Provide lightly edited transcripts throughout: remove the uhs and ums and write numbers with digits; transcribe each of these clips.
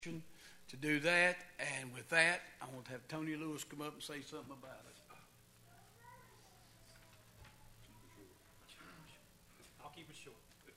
to do that. And with that, I want to have Tony Lewis come up and say something about it. I'll keep it short.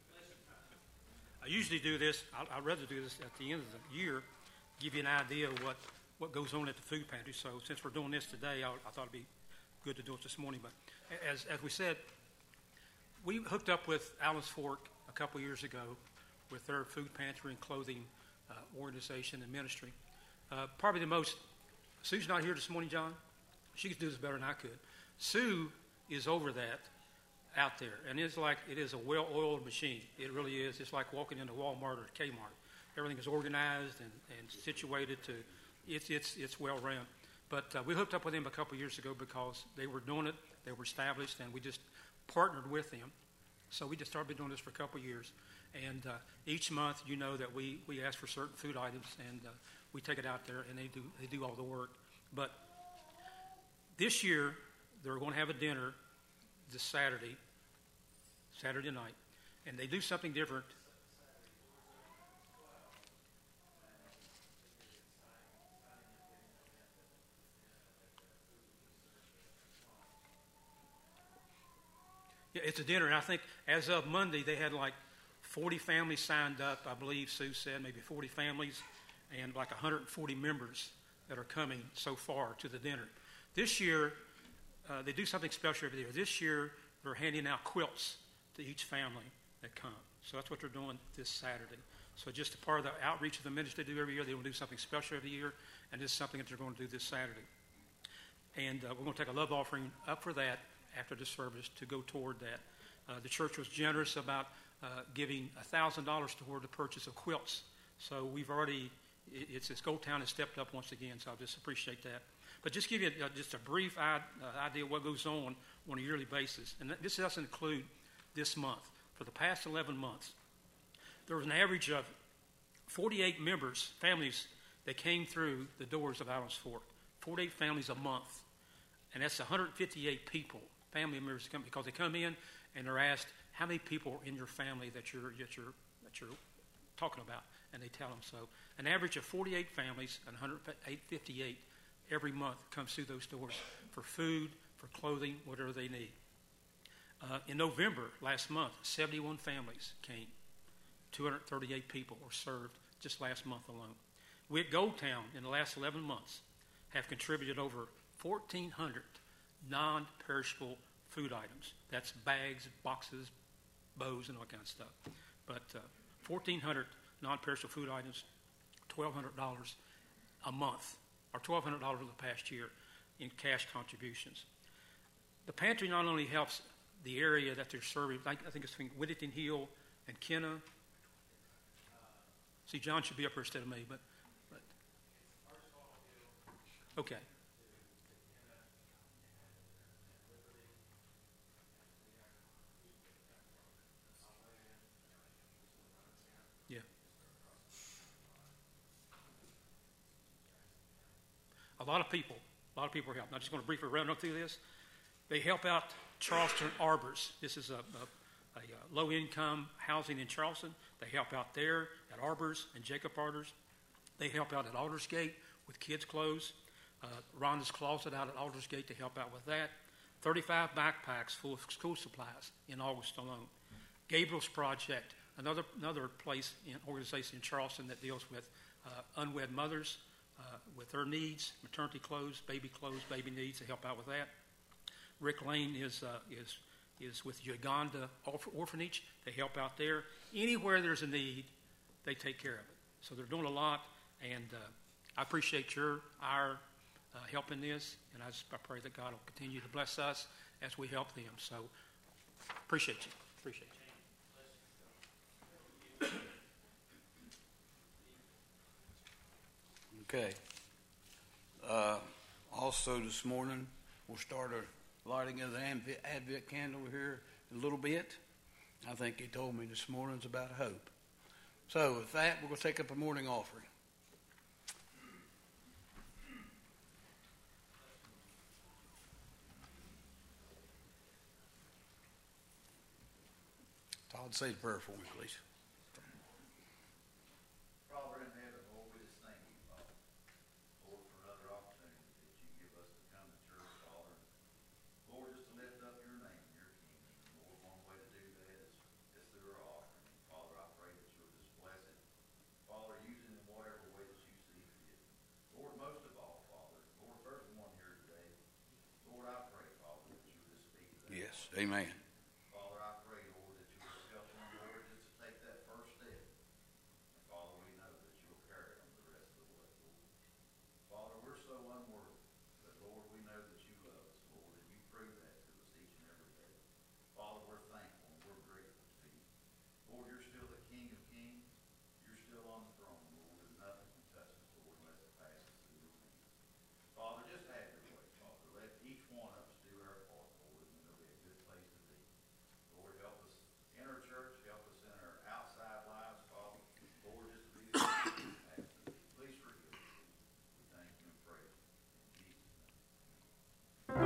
I usually do this. I'd rather do this at the end of the year, give you an idea of what goes on at the food pantry. So since we're doing this today, I thought it'd be good to do it this morning. But as we said, we hooked up with Allen's Fork a couple years ago with their food pantry and clothing organization and ministry. Probably the most, Sue's not here this morning, John. She could do this better than I could. Sue is over that out there, and it is a well-oiled machine. It really is. It's like walking into Walmart or Kmart. Everything is organized and situated to, it's well-run. But we hooked up with them a couple years ago because they were doing it, they were established, and we just partnered with them. So we just started doing this for a couple years. And each month, you know that we ask for certain food items, and we take it out there, and they do all the work. But this year, they're going to have a dinner this Saturday night, and they do something different. Yeah, it's a dinner, and I think as of Monday, they had like 40 families signed up, I believe Sue said, maybe 40 families, and like 140 members that are coming so far to the dinner. This year, they do something special every year. This year, they're handing out quilts to each family that come. So that's what they're doing this Saturday. So just a part of the outreach of the ministry they do every year, they will do something special every year, and this is something that they're going to do this Saturday. And we're going to take a love offering up for that after the service to go toward that. The church was generous about giving $1,000 toward the purchase of quilts. So we've already, it's Gold Town has stepped up once again, so I just appreciate that. But just give you just a brief idea of what goes on a yearly basis. And this doesn't include this month. For the past 11 months, there was an average of 48 members, families, that came through the doors of Allen's Fork. 48 families a month. And that's 158 people, family members, come because they come in and they're asked, how many people are in your family that you're talking about? And they tell them so. An average of 48 families and 158 every month comes through those doors for food, for clothing, whatever they need. In November, last month, 71 families came. 238 people were served just last month alone. We at Gold Town, in the last 11 months, have contributed over 1,400 non-perishable food items. That's bags, boxes, bows, and all kind of stuff. But 1,400 non-perishable food items, $1,200 a month, or $1,200 over the past year in cash contributions. The pantry not only helps the area that they're serving, I think it's between Whittington Hill and Kenna. See, John should be up here instead of me, but okay. Yeah. A lot of people are helping. I'm just going to briefly run up through this. They help out Charleston Arbors. This is a low-income housing in Charleston. They help out there at Arbors and Jacob Arbors. They help out at Aldersgate with kids' clothes. Rhonda's Closet out at Aldersgate to help out with that. 35 backpacks full of school supplies in August alone. Gabriel's Project, another place in organization in Charleston that deals with unwed mothers with their needs, maternity clothes, baby needs, to help out with that. Rick Lane is with Uganda Orphanage. They help out there. Anywhere there's a need, they take care of it. So they're doing a lot, and I appreciate our help in this, and I pray that God will continue to bless us as we help them. So appreciate you. Okay. Also this morning, we'll start a lighting of the Advent candle here in a little bit. I think he told me this morning it's about hope. So with that, we're going to take up a morning offering. Todd, say the prayer for me, please. Father in heaven, Lord, we just Amen. Father, I pray, Lord, that you will help them, Lord, just to take that first step. And Father, we know that you'll carry them the rest of the way, Lord. Father, we're so unworthy, but Lord, we know that you love us, Lord, and you prove that to us each and every day. Father, we're thankful and we're grateful to you. Lord, you're still the King of Kings. You're still on the throne, Lord, and nothing can touch us, Lord, unless it passes through your hands. Father, just have your way, Father. Let each one of us do our part, Lord, and it'll be a good place to be. Lord, help us in our church, help us in our outside lives, Father. Lord, just be the please forgive us. We thank you and praise you. In Jesus' name.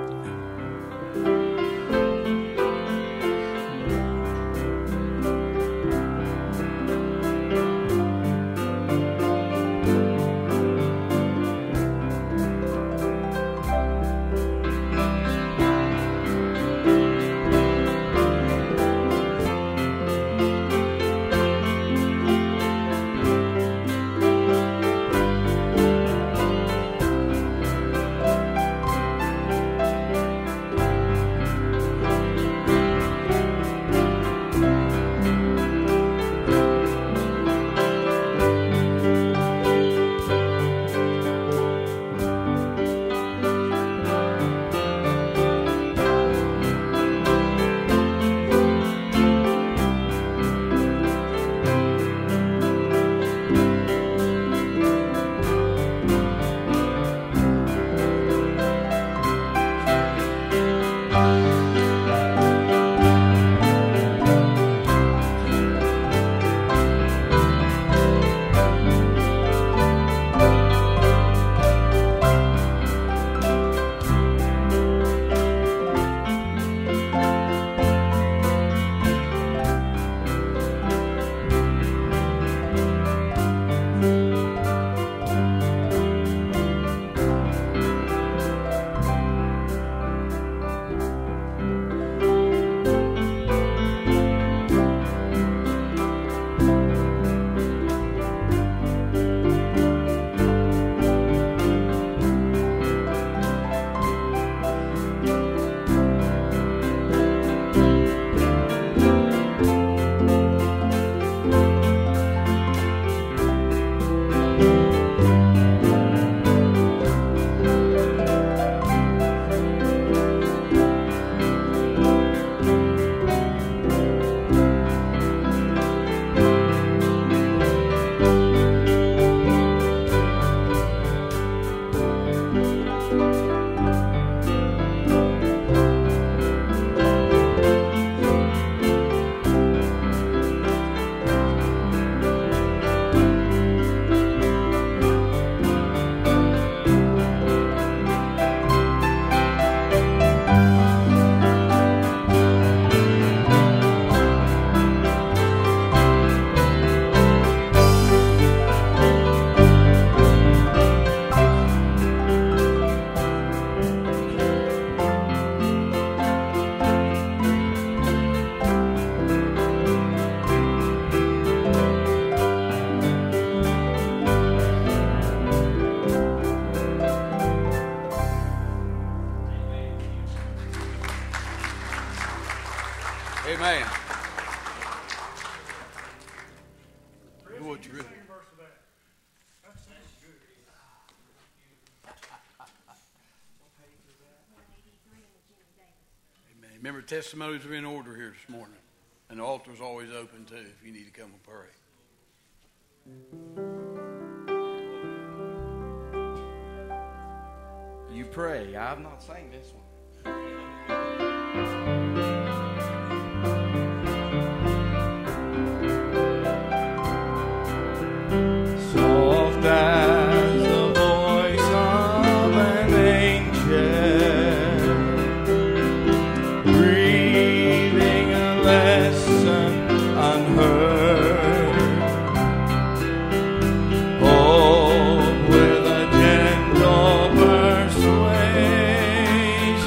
Amen. Do what you really. Amen. Remember, testimonies are in order here this morning, and the altar's always open too if you need to come and pray. You pray. I've not sang this one. Soft as the voice of an angel, breathing a lesson unheard. Hope with a gentle persuasion.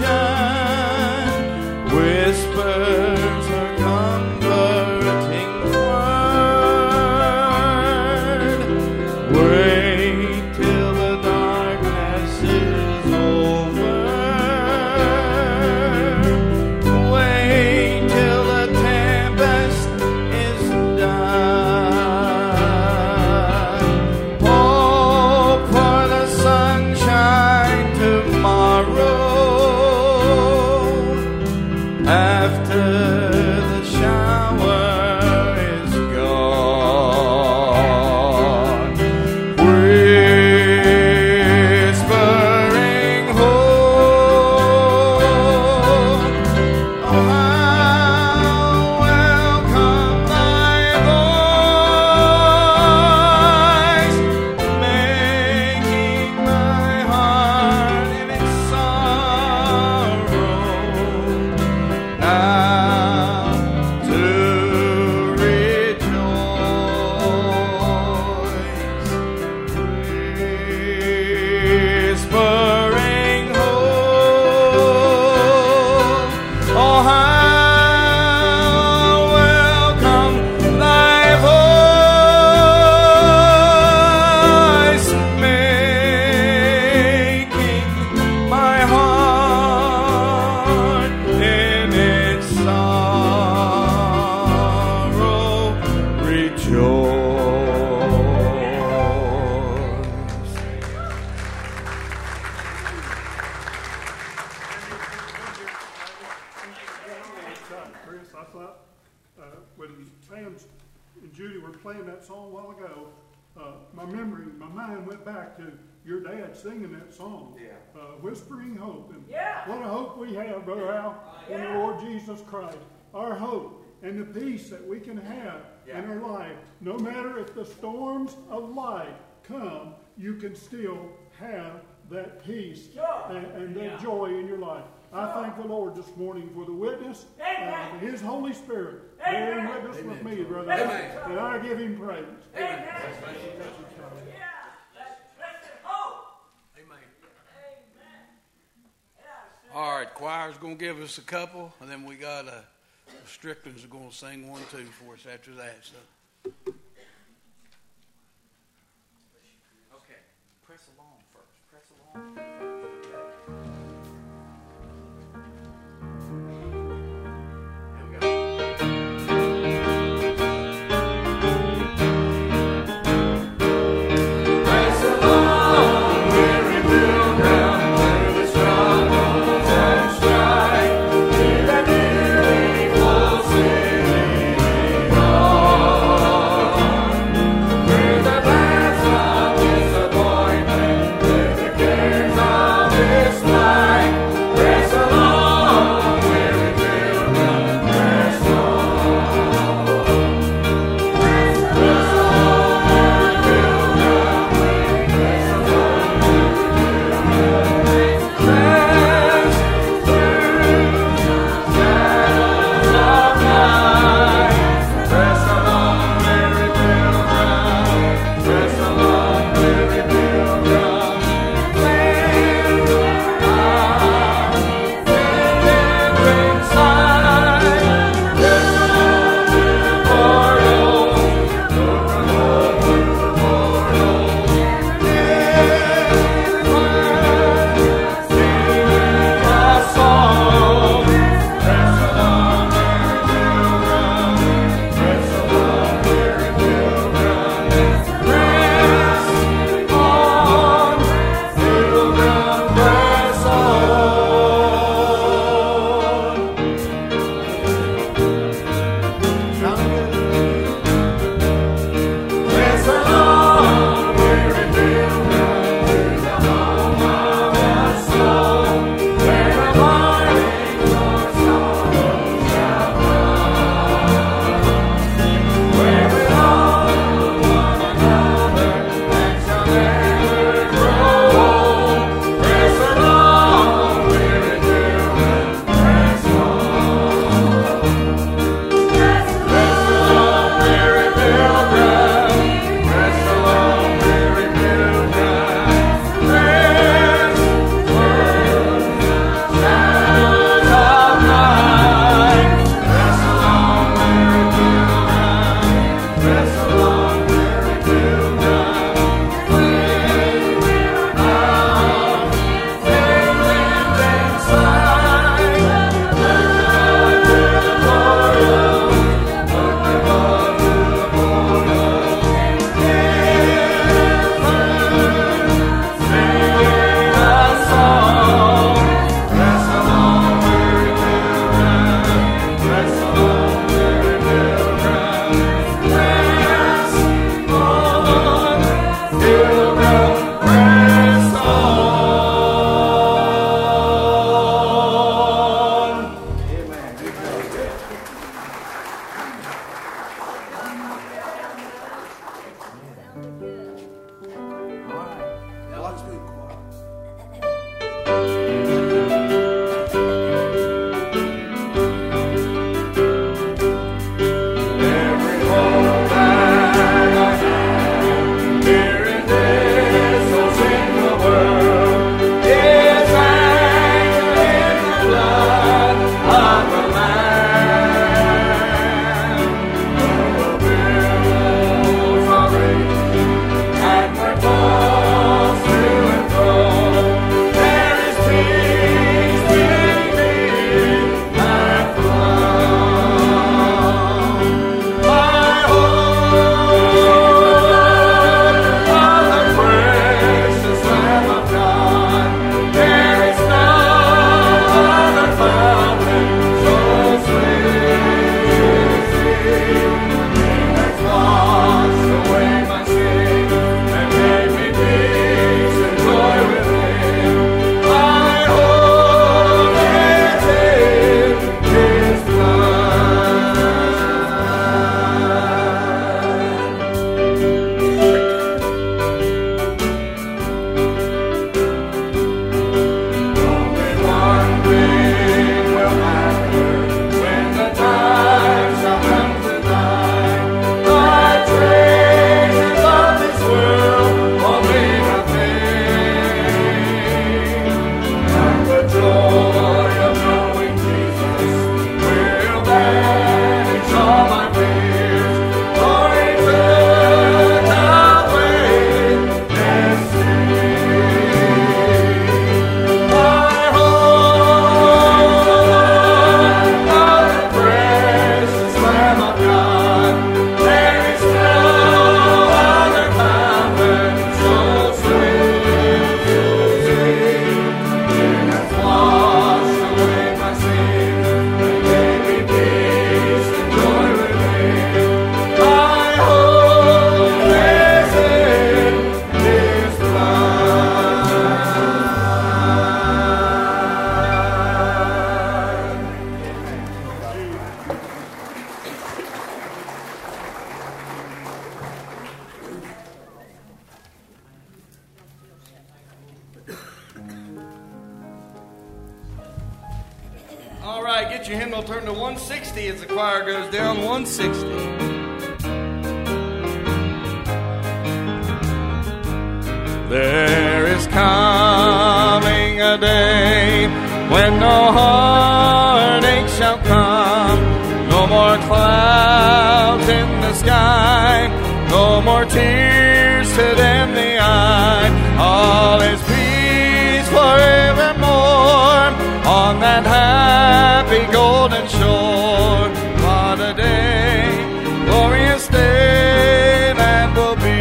playing that song a while ago, my mind went back to your dad singing that song, Whispering Hope. And what a hope we have, Brother Al, in the Lord Jesus Christ. Our hope and the peace that we can have in our life. No matter if the storms of life come, you can still have that peace and that joy in your life. I thank the Lord this morning for the witness of His Holy Spirit bearing witness with me, Brother Al, and I give Him praise. Amen. All right, choir's going to give us a couple, and then we got the Stricklands are going to sing 1, 2 for us after that. So. Okay, press along first. Press along. Where the paths of disappointment, with the cares of Get your hymnal turned to 160 as the choir goes down. 160. There is coming a day when no heartache shall come, no more clouds in the sky, no more tears to dim the eye. All is peace forevermore on that happy golden shore. What a day, glorious day that will be.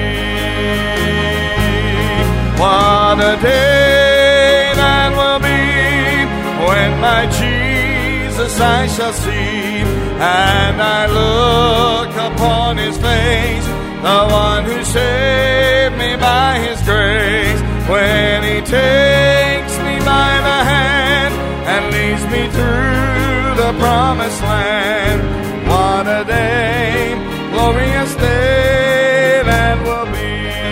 What a day that will be when my Jesus I shall see, and I look upon his face, the one who saved me by his grace. When he takes me by the hand and leads me through the promised land. What a day, glorious day that will be.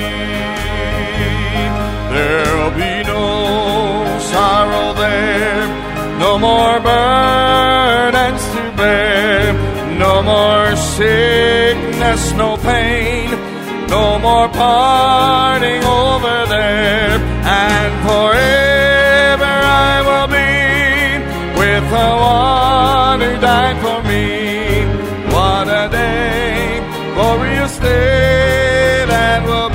There'll be no sorrow there, no more burdens to bear, no more sickness, no pain, no more parting over there, and forever I will be with the one who died for me. What a day, glorious day that will be.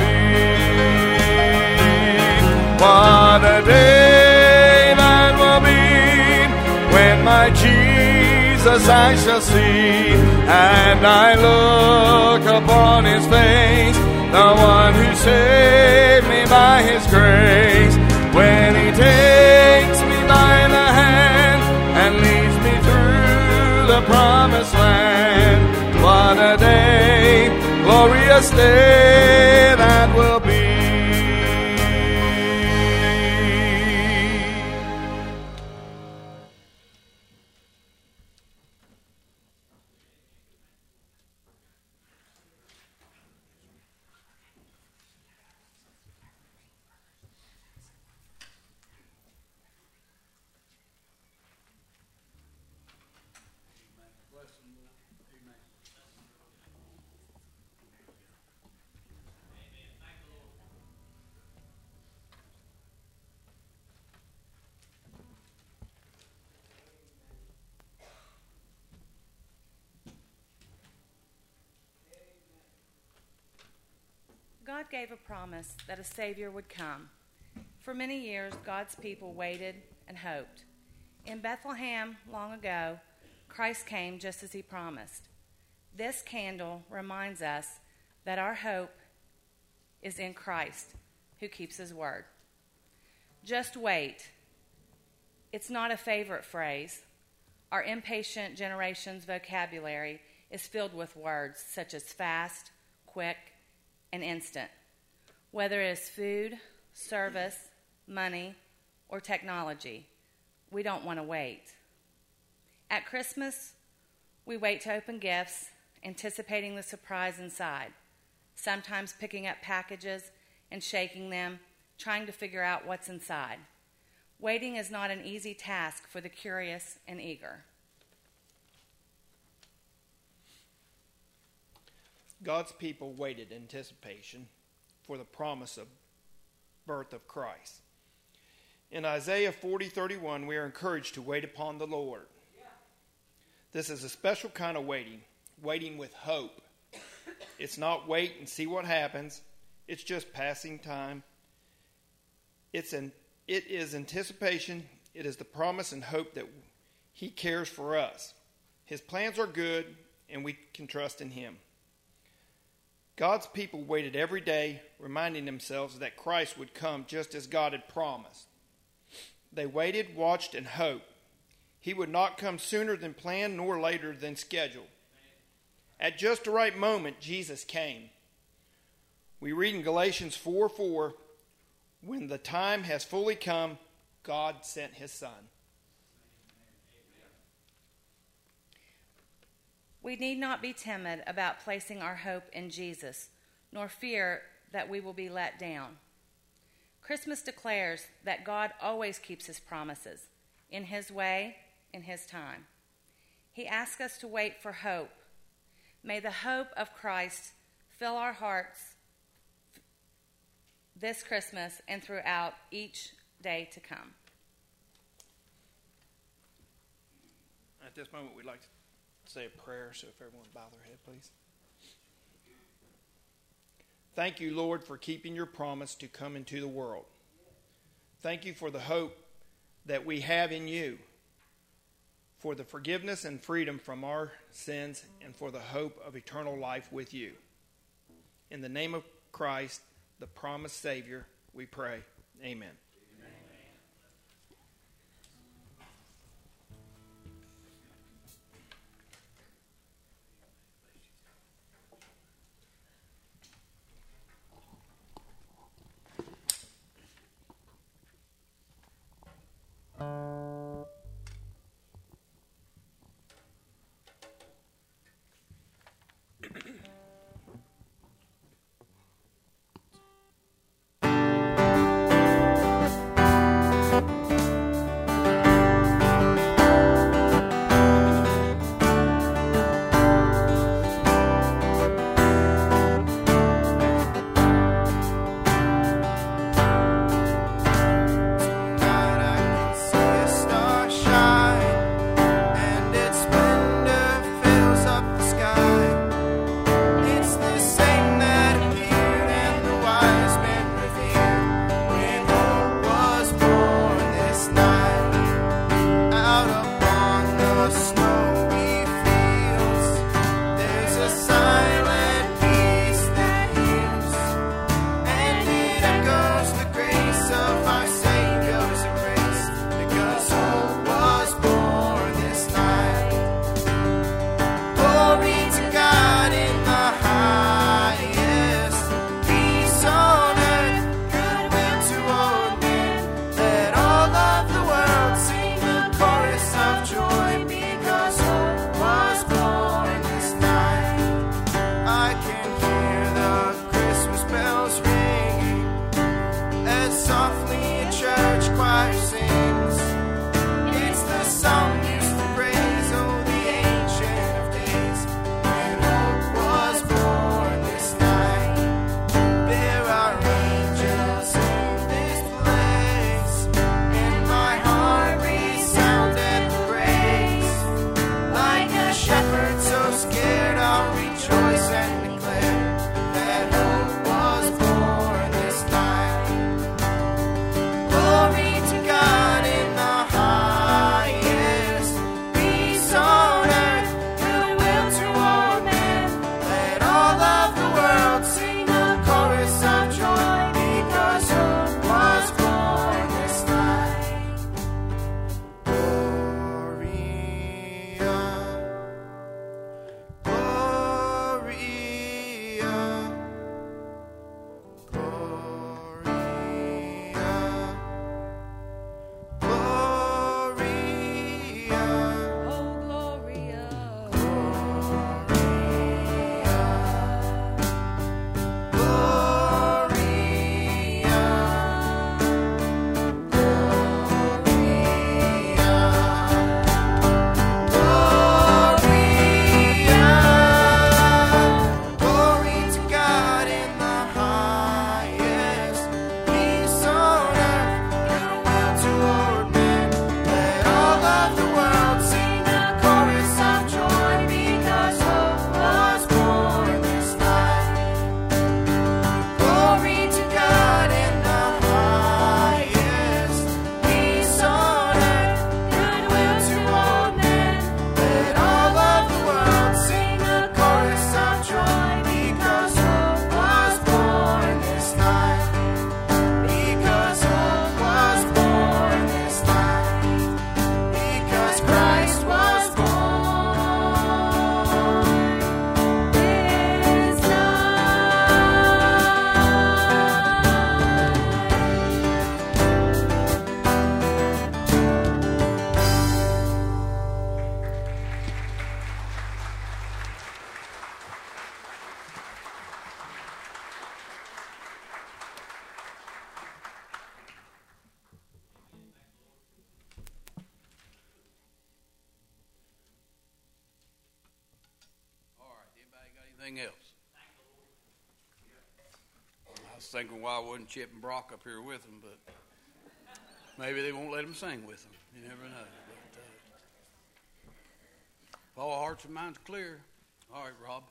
What a day that will be when my Jesus I shall see, and I look upon his face, the one who saved me by his grace. When he takes me by the hand and leads me through the promised land. What a day, glorious day that will be. God gave a promise that a Savior would come. For many years, God's people waited and hoped. In Bethlehem, long ago, Christ came just as he promised. This candle reminds us that our hope is in Christ, who keeps his word. Just wait. It's not a favorite phrase. Our impatient generation's vocabulary is filled with words such as fast, quick, and instant. Whether it is food, service, money, or technology, we don't want to wait. At Christmas, we wait to open gifts, anticipating the surprise inside, sometimes picking up packages and shaking them, trying to figure out what's inside. Waiting is not an easy task for the curious and eager. God's people waited in anticipation for the promise of birth of Christ. In Isaiah 40:31, we are encouraged to wait upon the Lord. This is a special kind of waiting with hope. It's not wait and see what happens. It's just passing time. It is anticipation. It is the promise and hope that he cares for us. His plans are good, and we can trust in him. God's people waited every day, reminding themselves that Christ would come just as God had promised. They waited, watched, and hoped. He would not come sooner than planned nor later than scheduled. At just the right moment, Jesus came. We read in Galatians 4:4, when the time has fully come, God sent his Son. We need not be timid about placing our hope in Jesus, nor fear that we will be let down. Christmas declares that God always keeps his promises, in his way, in his time. He asks us to wait for hope. May the hope of Christ fill our hearts this Christmas and throughout each day to come. At this moment, we'd like to say a prayer, so if everyone bow their head, please. Thank you, Lord, for keeping your promise to come into the world. Thank you for the hope that we have in you, for the forgiveness and freedom from our sins, and for the hope of eternal life with you. In the name of Christ, the promised Savior, we pray. Amen. Glory to God. Anything else? I was thinking why wasn't Chip and Brock up here with them, but maybe they won't let them sing with them. You never know. But, if all hearts and minds clear. All right, Rob.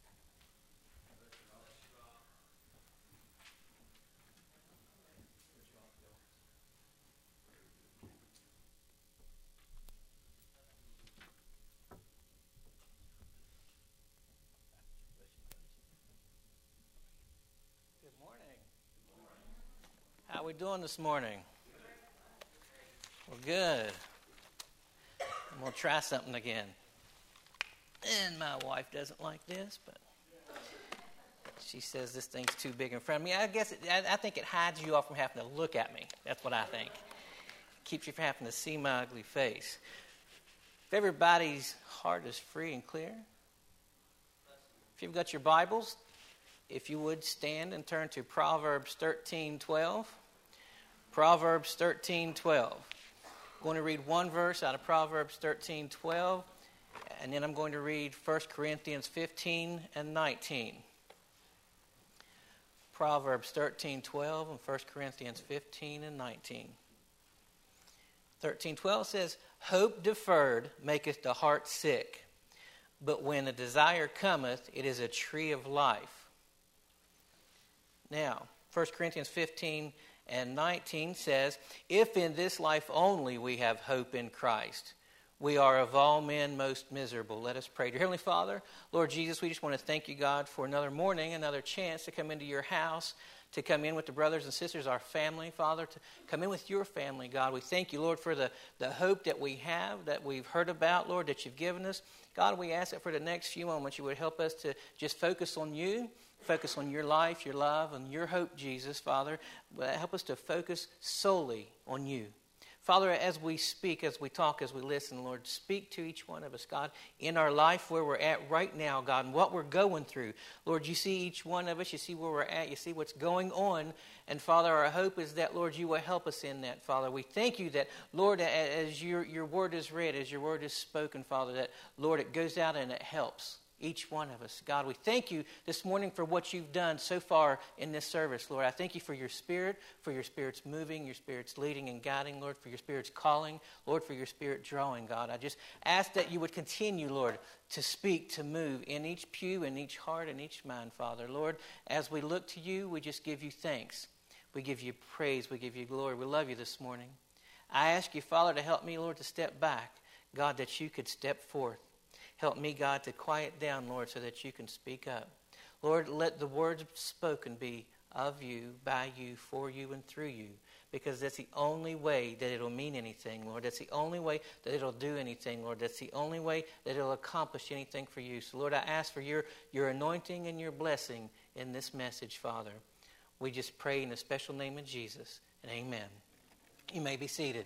How we doing this morning? Well, good. I'm going to try something again. And my wife doesn't like this, but she says this thing's too big in front of me. I think it hides you off from having to look at me. That's what I think. Keeps you from having to see my ugly face. If everybody's heart is free and clear, if you've got your Bibles, if you would stand and turn to Proverbs 13:12. Proverbs 13:12. I'm going to read one verse out of Proverbs 13:12, and then I'm going to read 1 Corinthians 15 and 19. Proverbs 13:12 and 1 Corinthians 15 and 19. 13:12 says, "Hope deferred maketh the heart sick, but when a desire cometh, it is a tree of life." Now, 1 Corinthians 15 and 19 says, "If in this life only we have hope in Christ, we are of all men most miserable." Let us pray. Dear Heavenly Father, Lord Jesus, we just want to thank you, God, for another morning, another chance to come into your house, to come in with the brothers and sisters, our family, Father, to come in with your family, God. We thank you, Lord, for the hope that we have, that we've heard about, Lord, that you've given us. God, we ask that for the next few moments you would help us to just focus on you, focus on your life, your love, and your hope, Jesus, Father. Help us to focus solely on you. Father, as we speak, as we talk, as we listen, Lord, speak to each one of us, God, in our life where we're at right now, God, and what we're going through. Lord, you see each one of us. You see where we're at. You see what's going on. And, Father, our hope is that, Lord, you will help us in that, Father. We thank you that, Lord, as your word is read, as your word is spoken, Father, that, Lord, it goes out and it helps each one of us. God, we thank you this morning for what you've done so far in this service, Lord. I thank you for your Spirit's moving, your Spirit's leading and guiding, Lord, for your Spirit's calling, Lord, for your Spirit drawing, God. I just ask that you would continue, Lord, to speak, to move in each pew, in each heart, in each mind, Father. Lord, as we look to you, we just give you thanks. We give you praise. We give you glory. We love you this morning. I ask you, Father, to help me, Lord, to step back, God, that you could step forth. Help me, God, to quiet down, Lord, so that you can speak up. Lord, let the words spoken be of you, by you, for you, and through you, because that's the only way that it'll mean anything, Lord. That's the only way that it'll do anything, Lord. That's the only way that it'll accomplish anything for you. So, Lord, I ask for your anointing and your blessing in this message, Father. We just pray in the special name of Jesus, and amen. You may be seated.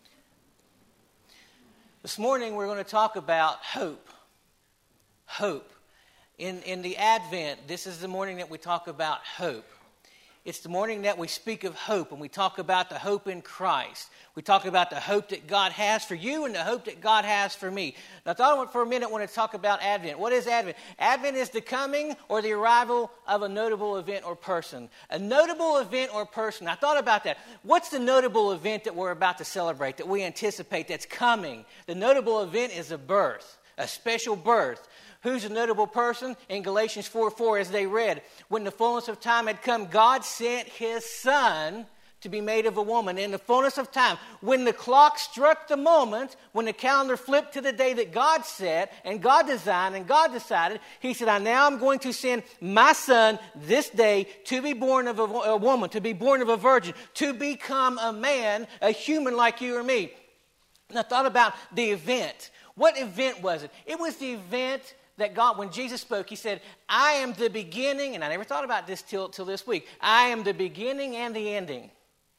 This morning we're going to talk about hope. Hope. In the Advent, this is the morning that we talk about hope. It's the morning that we speak of hope, and we talk about the hope in Christ. We talk about the hope that God has for you and the hope that God has for me. Now, I thought for a minute I want to talk about Advent. What is Advent? Advent is the coming or the arrival of a notable event or person. A notable event or person. I thought about that. What's the notable event that we're about to celebrate, that we anticipate, that's coming? The notable event is a birth, a special birth. Who's a notable person? In Galatians 4:4, as they read, when the fullness of time had come, God sent his Son to be made of a woman. In the fullness of time, when the clock struck the moment, when the calendar flipped to the day that God set, and God designed, and God decided, he said, now I'm going to send my Son this day to be born of a woman, to be born of a virgin, to become a man, a human like you or me. And I thought about the event. What event was it? It was the event that God, when Jesus spoke, he said, I am the beginning, and I never thought about this till this week. I am the beginning and the ending.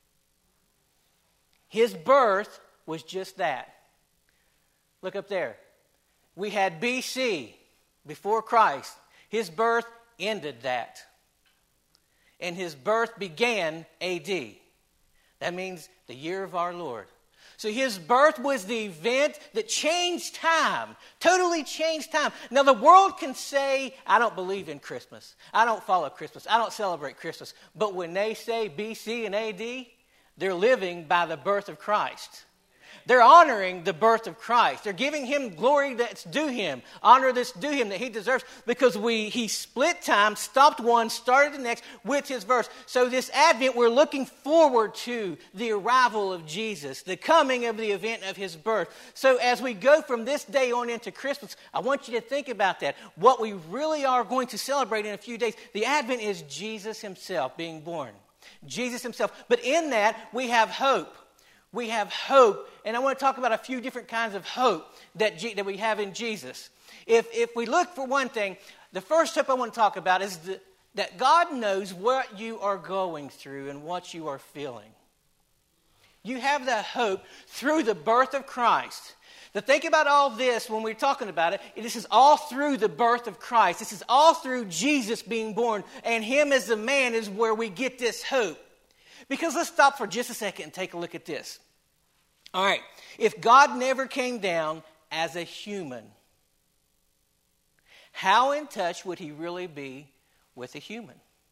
His birth was just that. Look up there. We had BC, before Christ. His birth ended that. And his birth began AD. That means the year of our Lord. So his birth was the event that changed time, totally changed time. Now the world can say, I don't believe in Christmas. I don't follow Christmas. I don't celebrate Christmas. But when they say BC and AD, they're living by the birth of Christ. They're honoring the birth of Christ. They're giving him glory that's due him, honor that's due him that he deserves, because he split time, stopped one, started the next with his verse. So this Advent, we're looking forward to the arrival of Jesus, the coming of the event of his birth. So as we go from this day on into Christmas, I want you to think about that. What we really are going to celebrate in a few days, the Advent is Jesus himself being born. Jesus himself. But in that, we have hope. We have hope, and I want to talk about a few different kinds of hope that we have in Jesus. If we look for one thing, the first hope I want to talk about is that God knows what you are going through and what you are feeling. You have that hope through the birth of Christ. To think about all this when we're talking about it, this is all through the birth of Christ. This is all through Jesus being born, and him as a man is where we get this hope. Because let's stop for just a second and take a look at this. All right, if God never came down as a human, how in touch would he really be with a human?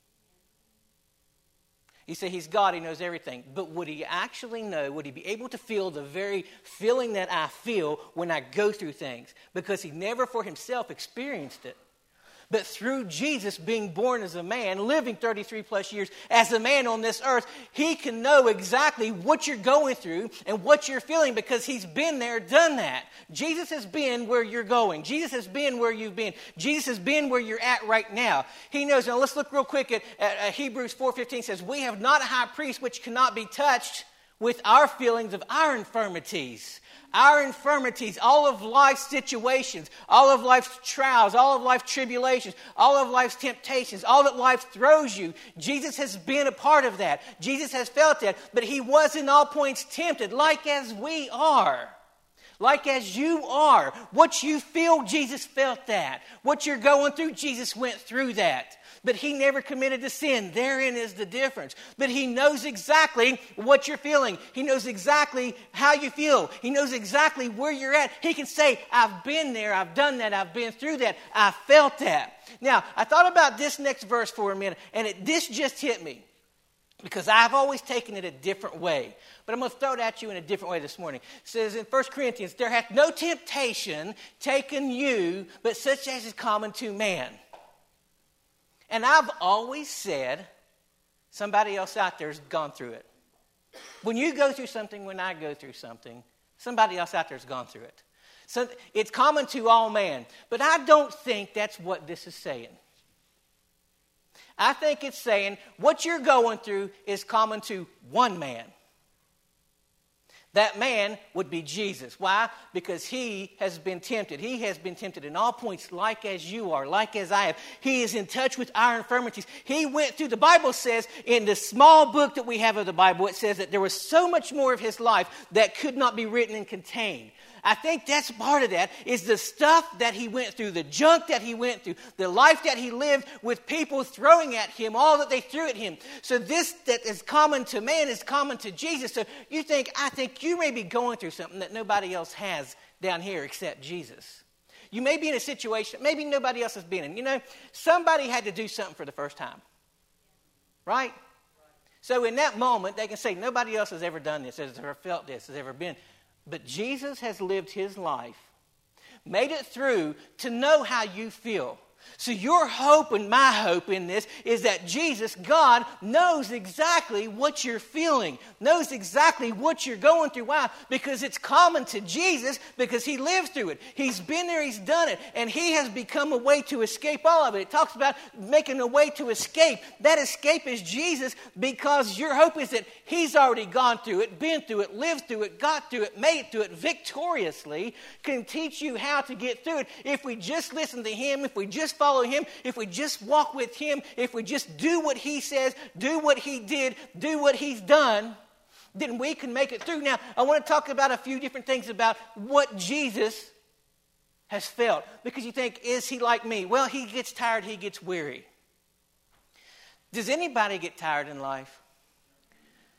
You say he's God, he knows everything. But would he actually know, would he be able to feel the very feeling that I feel when I go through things? Because he never for himself experienced it. But through Jesus being born as a man, living 33 plus years as a man on this earth, he can know exactly what you're going through and what you're feeling because he's been there, done that. Jesus has been where you're going. Jesus has been where you've been. Jesus has been where you're at right now. He knows. Now let's look real quick at Hebrews 4:15 says, we have not a high priest which cannot be touched with our feelings of our infirmities. Our infirmities, all of life's situations, all of life's trials, all of life's tribulations, all of life's temptations, all that life throws you. Jesus has been a part of that. Jesus has felt that. But he was in all points tempted, like as we are. Like as you are. What you feel, Jesus felt that. What you're going through, Jesus went through that. But he never committed to sin. Therein is the difference. But he knows exactly what you're feeling. He knows exactly how you feel. He knows exactly where you're at. He can say, I've been there, I've done that, I've been through that, I felt that. Now, I thought about this next verse for a minute, and this just hit me. Because I've always taken it a different way. But I'm going to throw it at you in a different way this morning. It says in 1 Corinthians, there hath no temptation taken you, but such as is common to man. And I've always said, somebody else out there has gone through it. When you go through something, when I go through something, somebody else out there has gone through it. So it's common to all man. But I don't think that's what this is saying. I think it's saying what you're going through is common to one man. That man would be Jesus. Why? Because he has been tempted. He has been tempted in all points like as you are, like as I have. He is in touch with our infirmities. He went through, the Bible says, in the small book that we have of the Bible, it says that there was so much more of his life that could not be written and contained. I think that's part of that, is the stuff that he went through, the junk that he went through, the life that he lived with people throwing at him, all that they threw at him. So this that is common to man is common to Jesus. So I think you may be going through something that nobody else has down here except Jesus. You may be in a situation maybe nobody else has been in. You know, somebody had to do something for the first time. Right? So in that moment, they can say, nobody else has ever done this, has ever felt this, has ever been. But Jesus has lived his life, made it through to know how you feel. So your hope and my hope in this is that Jesus, God, knows exactly what you're feeling, knows exactly what you're going through. Why? Because it's common to Jesus, because he lived through it. He's been there, he's done it, and he has become a way to escape all of it. It talks about making a way to escape. That escape is Jesus, because your hope is that he's already gone through it, been through it, lived through it, got through it, made it through it victoriously, can teach you how to get through it if we just listen to him, if we just follow him, if we just walk with him, if we just do what he says, do what he did, do what he's done, then we can make it through. Now, I want to talk about a few different things about what Jesus has felt. Because you think, is he like me? Well, he gets tired, he gets weary. Does anybody get tired in life?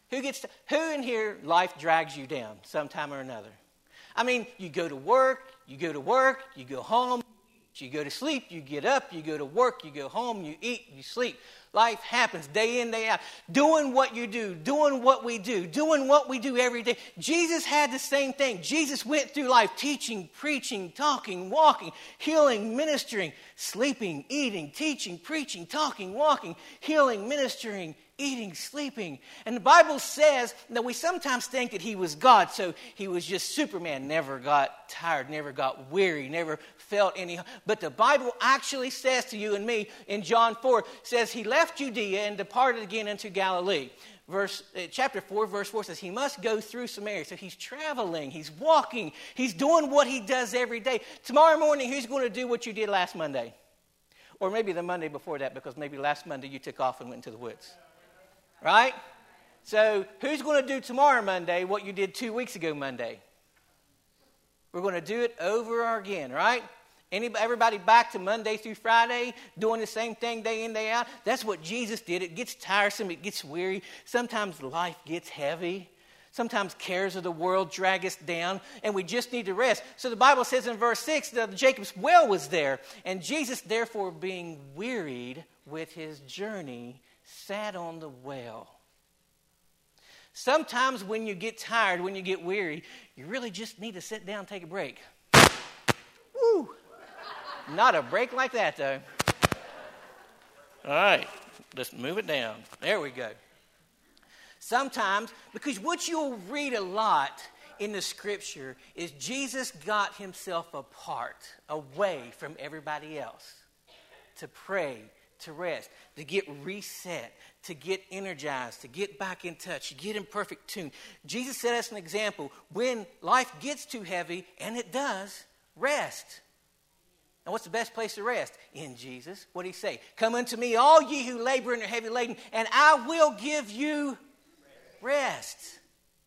Who in here, life drags you down sometime or another? I mean, you go to work, you go home, you go to sleep, you get up, you go to work, you go home, you eat, you sleep. Life happens day in, day out. Doing what you do, doing what we do every day. Jesus had the same thing. Jesus went through life teaching, preaching, talking, walking, healing, ministering, sleeping, eating, teaching, preaching, talking, walking, healing, ministering, eating, sleeping. And the Bible says that we sometimes think that he was God, so he was just Superman, never got tired, never got weary, never felt any. But the Bible actually says to you and me in John 4, says he left Judea and departed again into Galilee. Chapter 4, verse 4 says he must go through Samaria. So he's traveling, he's walking, he's doing what he does every day. Tomorrow morning, he's going to do what you did last Monday. Or maybe the Monday before that, because maybe last Monday you took off and went into the woods. Right? So who's going to do tomorrow Monday what you did 2 weeks ago Monday? We're going to do it over again, right? Everybody back to Monday through Friday, doing the same thing day in, day out? That's what Jesus did. It gets tiresome. It gets weary. Sometimes life gets heavy. Sometimes cares of the world drag us down, and we just need to rest. So the Bible says in verse 6 that Jacob's well was there, and Jesus, therefore, being wearied with his journey, sat on the well. Sometimes when you get tired, when you get weary, you really just need to sit down and take a break. Woo! Not a break like that, though. All right, let's move it down. There we go. Sometimes, because what you'll read a lot in the Scripture is Jesus got himself apart, away from everybody else, to pray, to rest, to get reset, to get energized, to get back in touch, to get in perfect tune. Jesus set us an example. When life gets too heavy, and it does, rest. And what's the best place to rest? In Jesus. What did he say? Come unto me, all ye who labor and are heavy laden, and I will give you rest.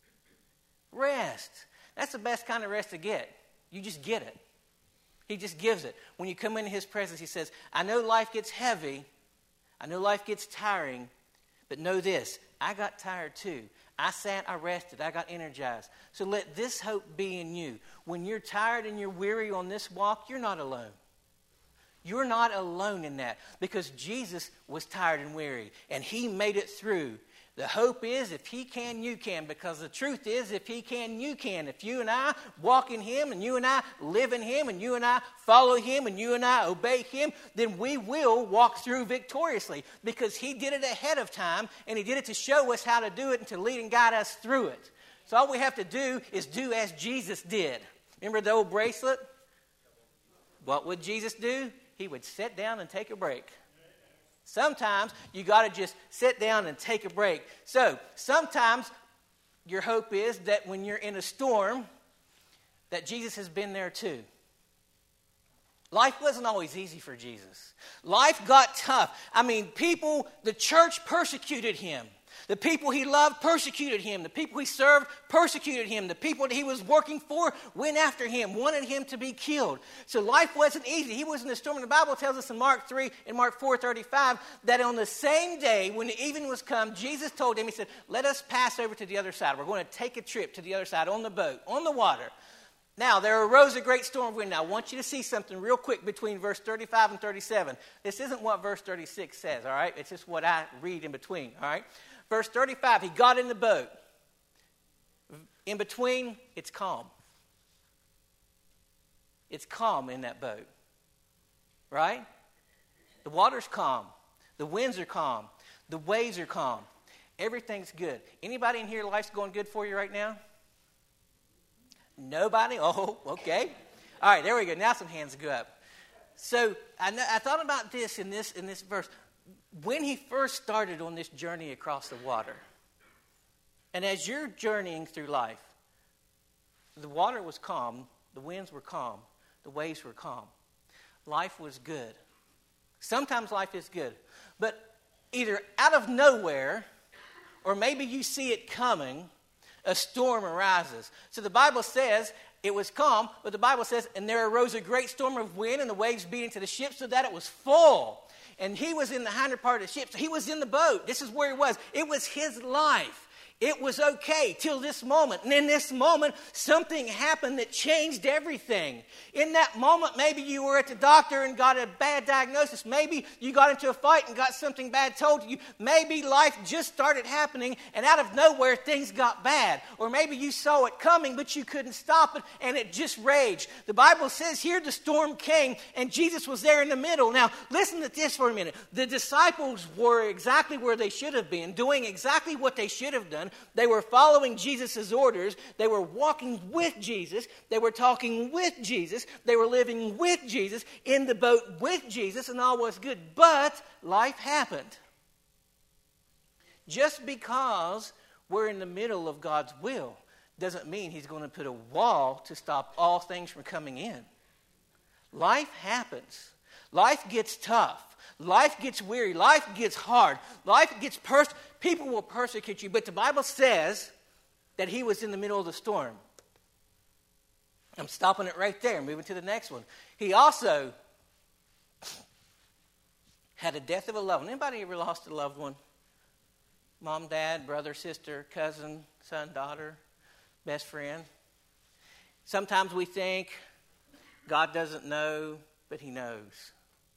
Rest. That's the best kind of rest to get. You just get it. He just gives it. When you come into his presence, he says, I know life gets heavy. I know life gets tiring. But know this, I got tired too. I sat, I rested, I got energized. So let this hope be in you. When you're tired and you're weary on this walk, you're not alone. You're not alone in that, because Jesus was tired and weary, and he made it through. The hope is, if he can, you can, because the truth is, if he can, you can. If you and I walk in him, and you and I live in him, and you and I follow him, and you and I obey him, then we will walk through victoriously, because he did it ahead of time, and he did it to show us how to do it and to lead and guide us through it. So all we have to do is do as Jesus did. Remember the old bracelet? What would Jesus do? He would sit down and take a break. Sometimes you got to just sit down and take a break. So sometimes your hope is that when you're in a storm, that Jesus has been there too. Life wasn't always easy for Jesus. Life got tough. I mean, the church persecuted him. The people he loved persecuted him. The people he served persecuted him. The people that he was working for went after him, wanted him to be killed. So life wasn't easy. He was in a storm. And the Bible tells us in Mark 4:35, that on the same day when the evening was come, Jesus told him, he said, let us pass over to the other side. We're going to take a trip to the other side on the boat, on the water. Now, there arose a great storm of wind. Now, I want you to see something real quick between verse 35 and 37. This isn't what verse 36 says, all right? It's just what I read in between, all right? Verse 35, he got in the boat. In between, it's calm. It's calm in that boat, right? The water's calm. The winds are calm. The waves are calm. Everything's good. Anybody in here, life's going good for you right now? Nobody? Oh, okay. All right, there we go. Now some hands go up. So I thought about this in this verse. When he first started on this journey across the water, and as you're journeying through life, the water was calm, the winds were calm, the waves were calm. Life was good. Sometimes life is good, but either out of nowhere, or maybe you see it coming, a storm arises. So the Bible says it was calm, but the Bible says, and there arose a great storm of wind, and the waves beat into the ship so that it was full. And he was in the hinder part of the ship, so he was in the boat. This is where he was. It was his life. It was okay till this moment. And in this moment, something happened that changed everything. In that moment, maybe you were at the doctor and got a bad diagnosis. Maybe you got into a fight and got something bad told to you. Maybe life just started happening and out of nowhere things got bad. Or maybe you saw it coming but you couldn't stop it and it just raged. The Bible says here the storm came and Jesus was there in the middle. Now, listen to this for a minute. The disciples were exactly where they should have been, doing exactly what they should have done. They were following Jesus' orders. They were walking with Jesus. They were talking with Jesus. They were living with Jesus, in the boat with Jesus, and all was good. But life happened. Just because we're in the middle of God's will doesn't mean He's going to put a wall to stop all things from coming in. Life happens. Life gets tough. Life gets weary. Life gets hard. Life gets people will persecute you. But the Bible says that He was in the middle of the storm. I'm stopping it right there and moving to the next one. He also had a death of a loved one. Anybody ever lost a loved one? Mom, dad, brother, sister, cousin, son, daughter, best friend. Sometimes we think God doesn't know, but He knows.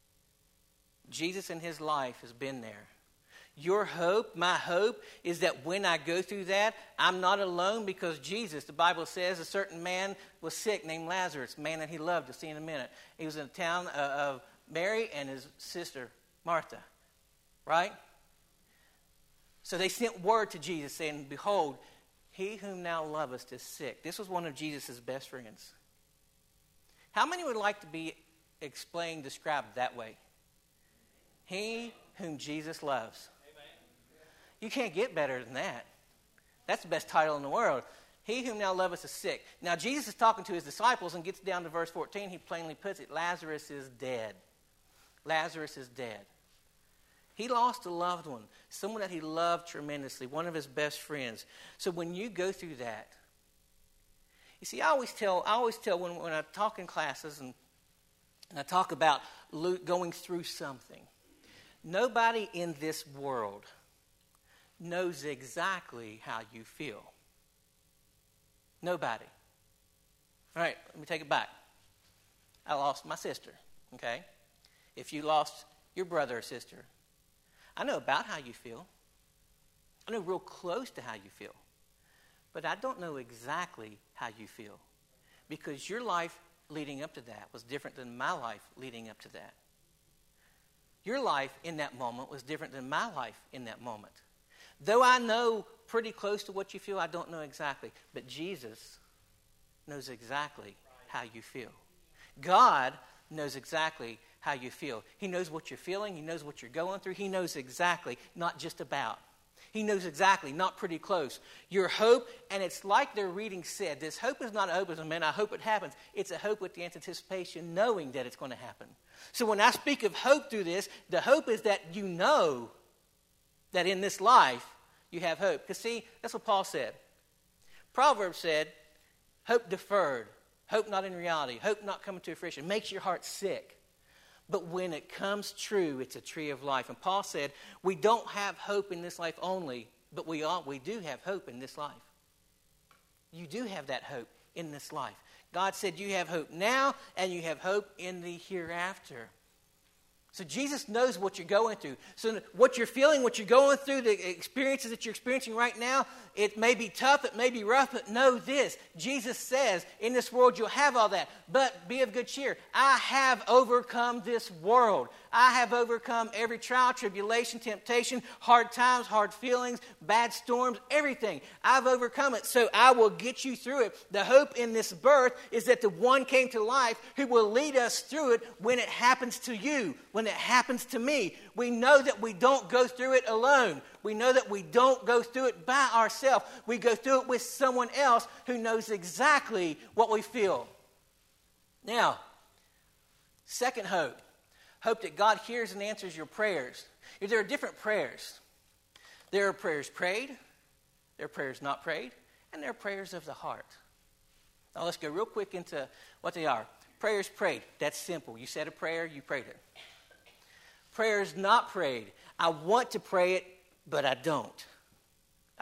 Jesus in His life has been there. Your hope, my hope, is that when I go through that, I'm not alone, because Jesus, the Bible says, a certain man was sick named Lazarus, a man that He loved. You'll see in a minute. He was in the town of Mary and his sister Martha, right? So they sent word to Jesus saying, behold, he whom thou lovest is sick. This was one of Jesus' best friends. How many would like to be described that way? He whom Jesus loves. You can't get better than that. That's the best title in the world. He whom thou lovest is sick. Now, Jesus is talking to His disciples and gets down to verse 14. He plainly puts it, Lazarus is dead. Lazarus is dead. He lost a loved one, someone that he loved tremendously, one of his best friends. So when you go through that, you see, I always tell when I talk in classes and I talk about going through something, nobody in this world knows exactly how you feel. Nobody. All right, let me take it back. I lost my sister, okay? If you lost your brother or sister, I know about how you feel. I know real close to how you feel. But I don't know exactly how you feel, because your life leading up to that was different than my life leading up to that. Your life in that moment was different than my life in that moment. Though I know pretty close to what you feel, I don't know exactly. But Jesus knows exactly how you feel. God knows exactly how you feel. He knows what you're feeling. He knows what you're going through. He knows exactly, not just about. He knows exactly, not pretty close. Your hope, and it's like their reading said, this hope is not a hope as a man, I hope it happens. It's a hope with the anticipation, knowing that it's going to happen. So when I speak of hope through this, the hope is that you know that in this life you have hope. Because see, that's what Paul said. Proverbs said, hope deferred, hope not in reality, hope not coming to fruition, makes your heart sick. But when it comes true, it's a tree of life. And Paul said, we don't have hope in this life only, but we do have hope in this life. You do have that hope in this life. God said you have hope now, and you have hope in the hereafter. So Jesus knows what you're going through. So what you're feeling, what you're going through, the experiences that you're experiencing right now, it may be tough, it may be rough, but know this. Jesus says, in this world you'll have all that, but be of good cheer. I have overcome this world. I have overcome every trial, tribulation, temptation, hard times, hard feelings, bad storms, everything. I've overcome it, so I will get you through it. The hope in this birth is that the one came to life who will lead us through it when it happens to you, when it happens to me. We know that we don't go through it alone. We know that we don't go through it by ourselves. We go through it with someone else who knows exactly what we feel. Now, second hope. Hope that God hears and answers your prayers. There are different prayers. There are prayers prayed, there are prayers not prayed, and there are prayers of the heart. Now let's go real quick into what they are. Prayers prayed, that's simple. You said a prayer, you prayed it. Prayers not prayed. I want to pray it, but I don't.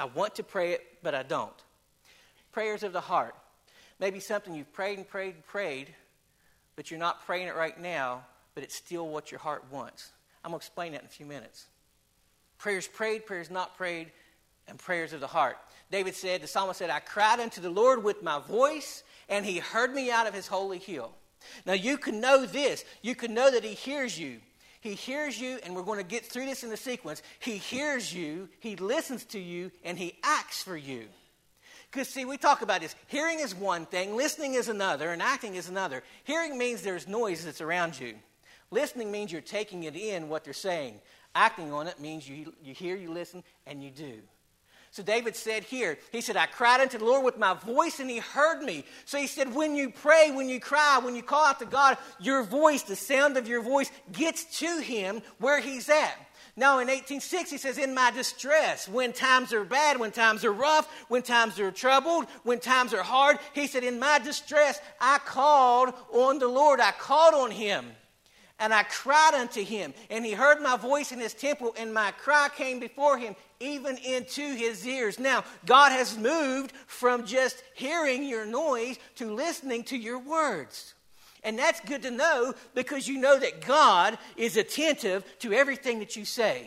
I want to pray it, but I don't. Prayers of the heart. Maybe something you've prayed and prayed and prayed, but you're not praying it right now, but it's still what your heart wants. I'm going to explain that in a few minutes. Prayers prayed, prayers not prayed, and prayers of the heart. David said, the psalmist said, I cried unto the Lord with my voice, and he heard me out of his holy hill. Now you can know this. You can know that he hears you. He hears you, and we're going to get through this in the sequence. He hears you, he listens to you, and he acts for you. Because, see, we talk about this. Hearing is one thing, listening is another, and acting is another. Hearing means there's noise that's around you. Listening means you're taking it in, what they're saying. Acting on it means you hear, you listen, and you do. So David said here, he said, I cried unto the Lord with my voice, and he heard me. So he said, when you pray, when you cry, when you call out to God, your voice, the sound of your voice, gets to him where he's at. Now in 18:6, he says, in my distress, when times are bad, when times are rough, when times are troubled, when times are hard, he said, in my distress, I called on the Lord. I called on him. And I cried unto him, and he heard my voice in his temple, and my cry came before him, even into his ears. Now, God has moved from just hearing your noise to listening to your words. And that's good to know, because you know that God is attentive to everything that you say.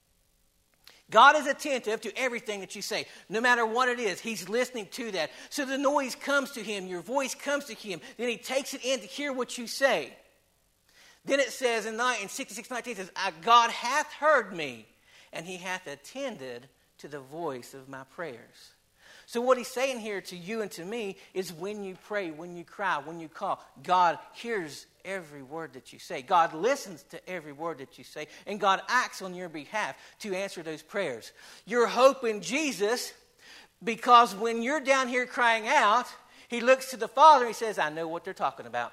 God is attentive to everything that you say. No matter what it is, he's listening to that. So the noise comes to him, your voice comes to him, then he takes it in to hear what you say. Then it says in 66:19, it says, God hath heard me, and he hath attended to the voice of my prayers. So what he's saying here to you and to me is when you pray, when you cry, when you call, God hears every word that you say. God listens to every word that you say, and God acts on your behalf to answer those prayers. Your hope in Jesus, because when you're down here crying out, he looks to the Father and he says, I know what they're talking about.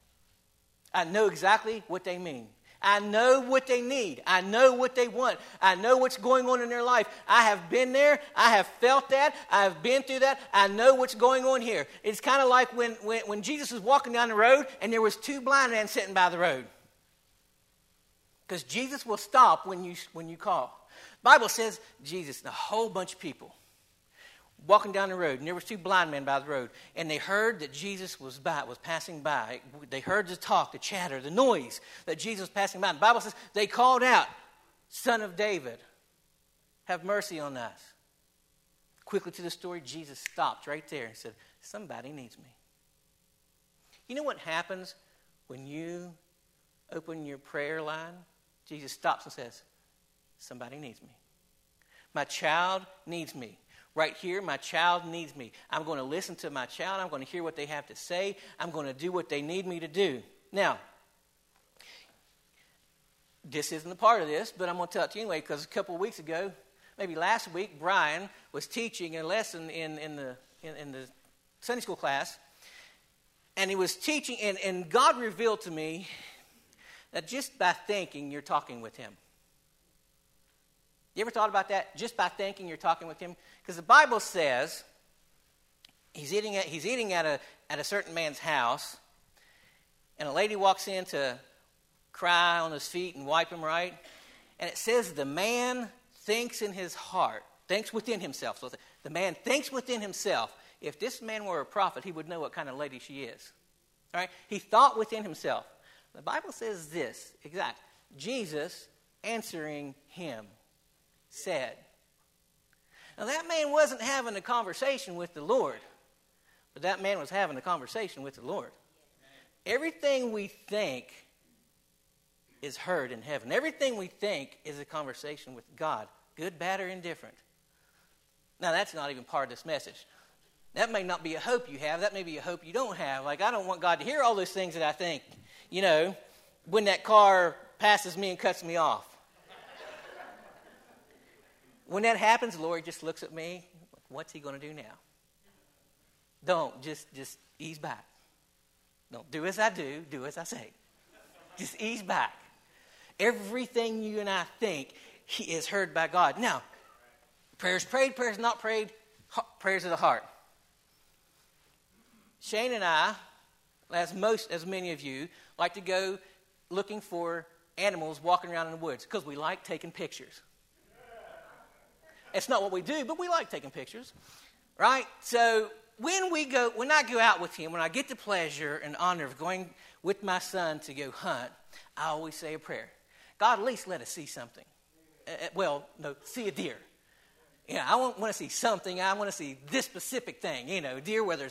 I know exactly what they mean. I know what they need. I know what they want. I know what's going on in their life. I have been there. I have felt that. I have been through that. I know what's going on here. It's kind of like when Jesus was walking down the road and there was two blind men sitting by the road. Because Jesus will stop when you call. The Bible says Jesus, a whole bunch of people, walking down the road, and there was two blind men by the road, and they heard that Jesus was passing by. They heard the talk, the chatter, the noise that Jesus was passing by. And the Bible says they called out, Son of David, have mercy on us. Quickly to the story, Jesus stopped right there and said, somebody needs me. You know what happens when you open your prayer line? Jesus stops and says, somebody needs me. My child needs me. Right here, my child needs me. I'm going to listen to my child. I'm going to hear what they have to say. I'm going to do what they need me to do. Now, this isn't a part of this, but I'm going to tell it to you anyway, because a couple of weeks ago, maybe last week, Brian was teaching a lesson in the Sunday school class, and he was teaching, and God revealed to me that just by thinking, you're talking with him. You ever thought about that? Just by thinking, you're talking with him? Because the Bible says he's eating at a certain man's house, and a lady walks in to cry on his feet and wipe him right. And it says the man thinks in his heart, thinks within himself. So the man thinks within himself, if this man were a prophet, he would know what kind of lady she is. All right? He thought within himself. The Bible says this, exact. Jesus answering him said. Now that man wasn't having a conversation with the Lord, but that man was having a conversation with the Lord. Everything we think is heard in heaven. Everything we think is a conversation with God, good, bad, or indifferent. Now that's not even part of this message. That may not be a hope you have. That may be a hope you don't have. Like, I don't want God to hear all those things that I think, when that car passes me and cuts me off. When that happens, the Lord just looks at me, what's he going to do now? Don't, just ease back. Don't do as I do as I say. Just ease back. Everything you and I think is heard by God. Now, prayers prayed, prayers not prayed, prayers of the heart. Shane and I, as many of you, like to go looking for animals walking around in the woods because we like taking pictures. It's not what we do, but we like taking pictures, right? So when I go out with him, when I get the pleasure and honor of going with my son to go hunt, I always say a prayer. God, at least let us see something. See a deer. Yeah, I want to see something. I want to see this specific thing. Deer, whether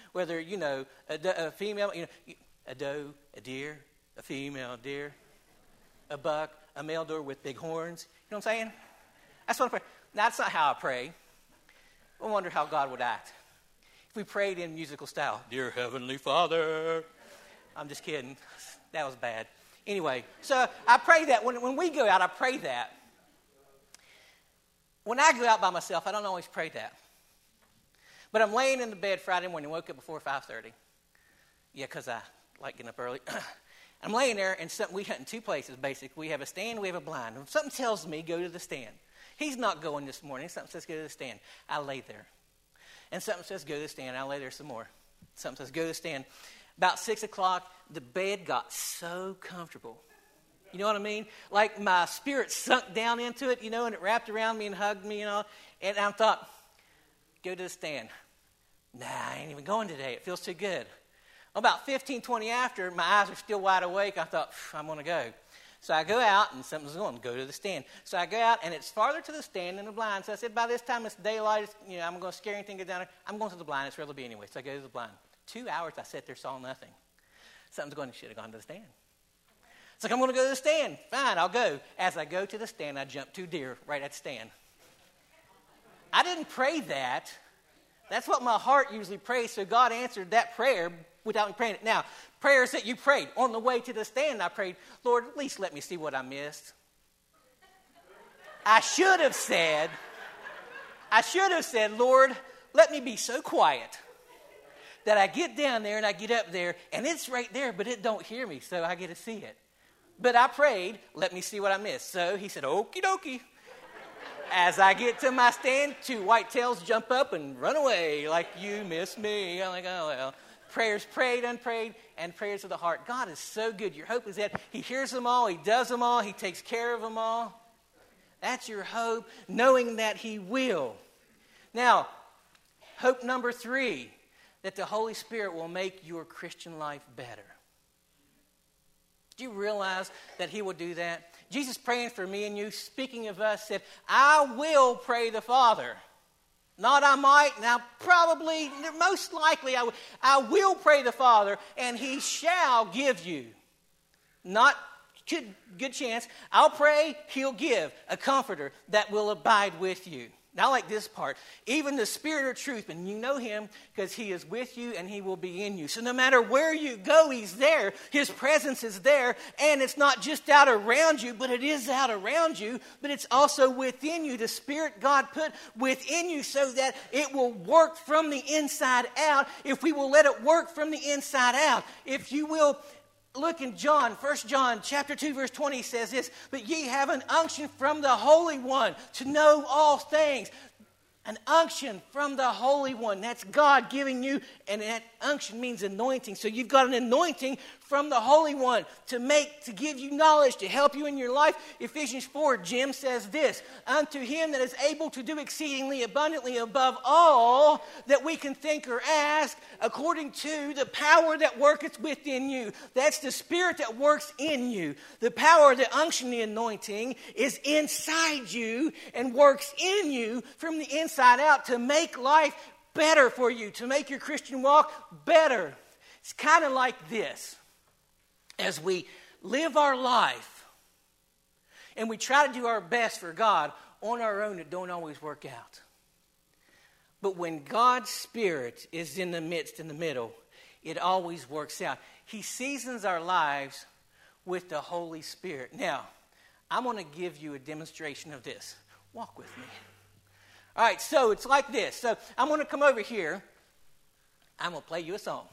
a female, a doe, a deer, a female deer, a buck, a male deer with big horns. You know what I'm saying? That's what I pray. That's not how I pray. I wonder how God would act if we prayed in musical style. Dear Heavenly Father. I'm just kidding. That was bad. Anyway, so I pray that. When we go out, I pray that. When I go out by myself, I don't always pray that. But I'm laying in the bed Friday morning, woke up before 5:30. Yeah, because I like getting up early. I'm laying there, and we hunt in two places, basically. We have a stand, we have a blind. And something tells me, go to the stand. He's not going this morning. Something says, go to the stand. I lay there. And something says, go to the stand. I lay there some more. Something says, go to the stand. About 6 o'clock, the bed got so comfortable. You know what I mean? Like my spirit sunk down into it, and it wrapped around me and hugged me, And I thought, go to the stand. Nah, I ain't even going today. It feels too good. About 15, 20 after, my eyes are still wide awake. I thought, I'm going to go. So I go out, and something's going to go to the stand. So I go out, and it's farther to the stand than the blind. So I said, by this time it's daylight. I'm going to scare anything, get down there. I'm going to the blind. It's where it'll be anyway. So I go to the blind. 2 hours I sat there, saw nothing. Something's going to should have gone to the stand. It's like, I'm going to go to the stand. Fine, I'll go. As I go to the stand, I jump 2 deer right at the stand. I didn't pray that. That's what my heart usually prays. So God answered that prayer without me praying it. Now, prayers that you prayed. On the way to the stand, I prayed, Lord, at least let me see what I missed. I should have said, Lord, let me be so quiet that I get down there and I get up there, and it's right there, but it don't hear me, so I get to see it. But I prayed, let me see what I missed. So he said, okie dokie. As I get to my stand, 2 whitetails jump up and run away like you missed me. I'm like, oh, well. Prayers prayed, unprayed, and prayers of the heart. God is so good. Your hope is that he hears them all, he does them all, he takes care of them all. That's your hope, knowing that he will. Now, hope number 3, that the Holy Spirit will make your Christian life better. Do you realize that he will do that? Jesus praying for me and you, speaking of us, said, I will pray the Father. Not I might, now probably, most likely I will pray the Father, and he shall give you. Not good chance. I'll pray, he'll give a comforter that will abide with you. Now, I like this part. Even the Spirit of truth, and you know him because he is with you and he will be in you. So no matter where you go, he's there. His presence is there. And it's not just out around you, but it is out around you. But it's also within you. The Spirit God put within you so that it will work from the inside out if we will let it work from the inside out. If you will... Look in John, 1 John chapter 2, verse 20 says this, but ye have an unction from the Holy One to know all things. An unction from the Holy One. That's God giving you, and that unction means anointing. So you've got an anointing from the Holy One to give you knowledge, to help you in your life. Ephesians 4, Jim says this, unto him that is able to do exceedingly abundantly above all that we can think or ask, according to the power that worketh within you. That's the Spirit that works in you. The power, the unction, the anointing is inside you and works in you from the inside out to make life better for you, to make your Christian walk better. It's kind of like this. As we live our life and we try to do our best for God on our own, it don't always work out. But when God's Spirit is in the midst, in the middle, it always works out. He seasons our lives with the Holy Spirit. Now, I'm going to give you a demonstration of this. Walk with me. All right, so it's like this. So I'm going to come over here. I'm going to play you a song.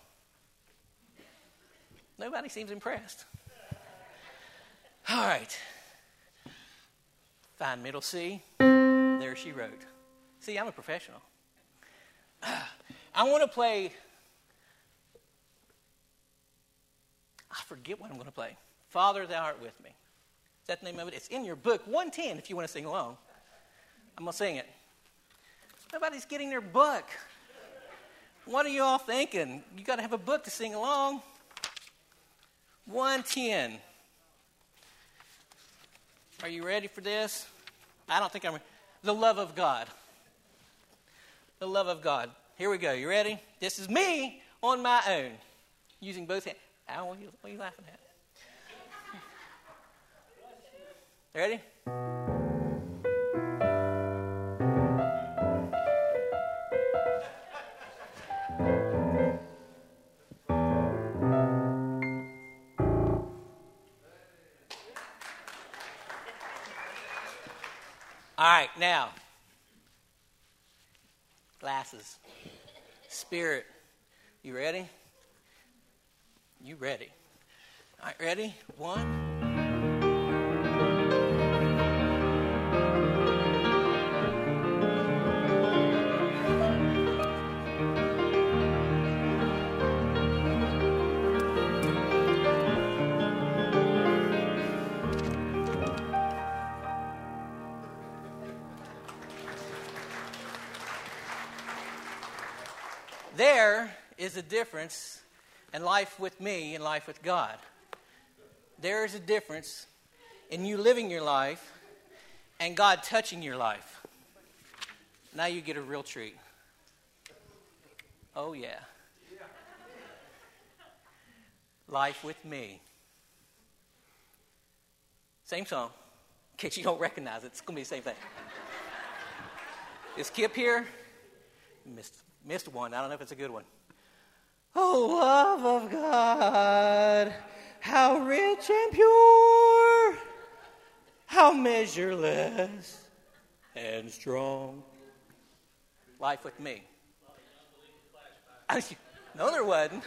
Nobody seems impressed. All right. Find middle C. There she wrote. See, I'm a professional. I want to play... I forget what I'm going to play. Father, Thou art with me. Is that the name of it? It's in your book, 110, if you want to sing along. I'm going to sing it. Nobody's getting their book. What are you all thinking? You got to have a book to sing along. 110. Are you ready for this? I don't think I'm ready. The love of God. The love of God. Here we go. You ready? This is me on my own. Using both hands. Al, what are you laughing at? Ready? All right, now, glasses, spirit, you ready? You ready? All right, ready? 1. There is a difference in life with me and life with God. There is a difference in you living your life and God touching your life. Now you get a real treat. Oh, yeah. Life with me. Same song. In case you don't recognize it, it's going to be the same thing. Is Kip here? Missed one. I don't know if it's a good one. Oh, love of God, how rich and pure, how measureless and strong. Life with me. No, there wasn't.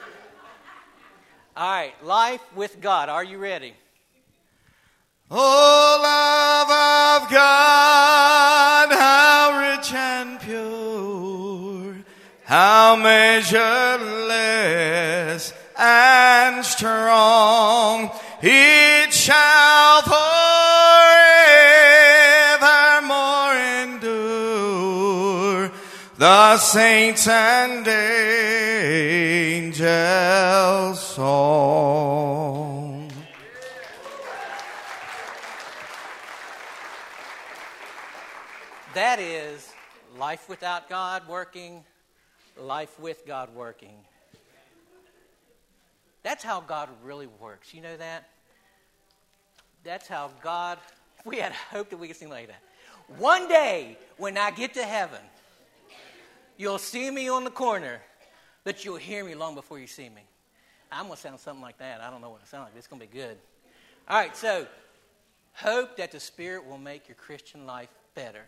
All right, life with God. Are you ready? Oh, love of God, how rich and pure, how measureless and strong, it shall forevermore endure. The saints and angels' song. That is life without God working, life with God working. That's how God really works. You know that? That's how God, we had hope that we could sing like that. One day, when I get to heaven, you'll see me on the corner, but you'll hear me long before you see me. I'm going to sound something like that. I don't know what I sound like. It's going to be good. All right, so hope that the Spirit will make your Christian life better.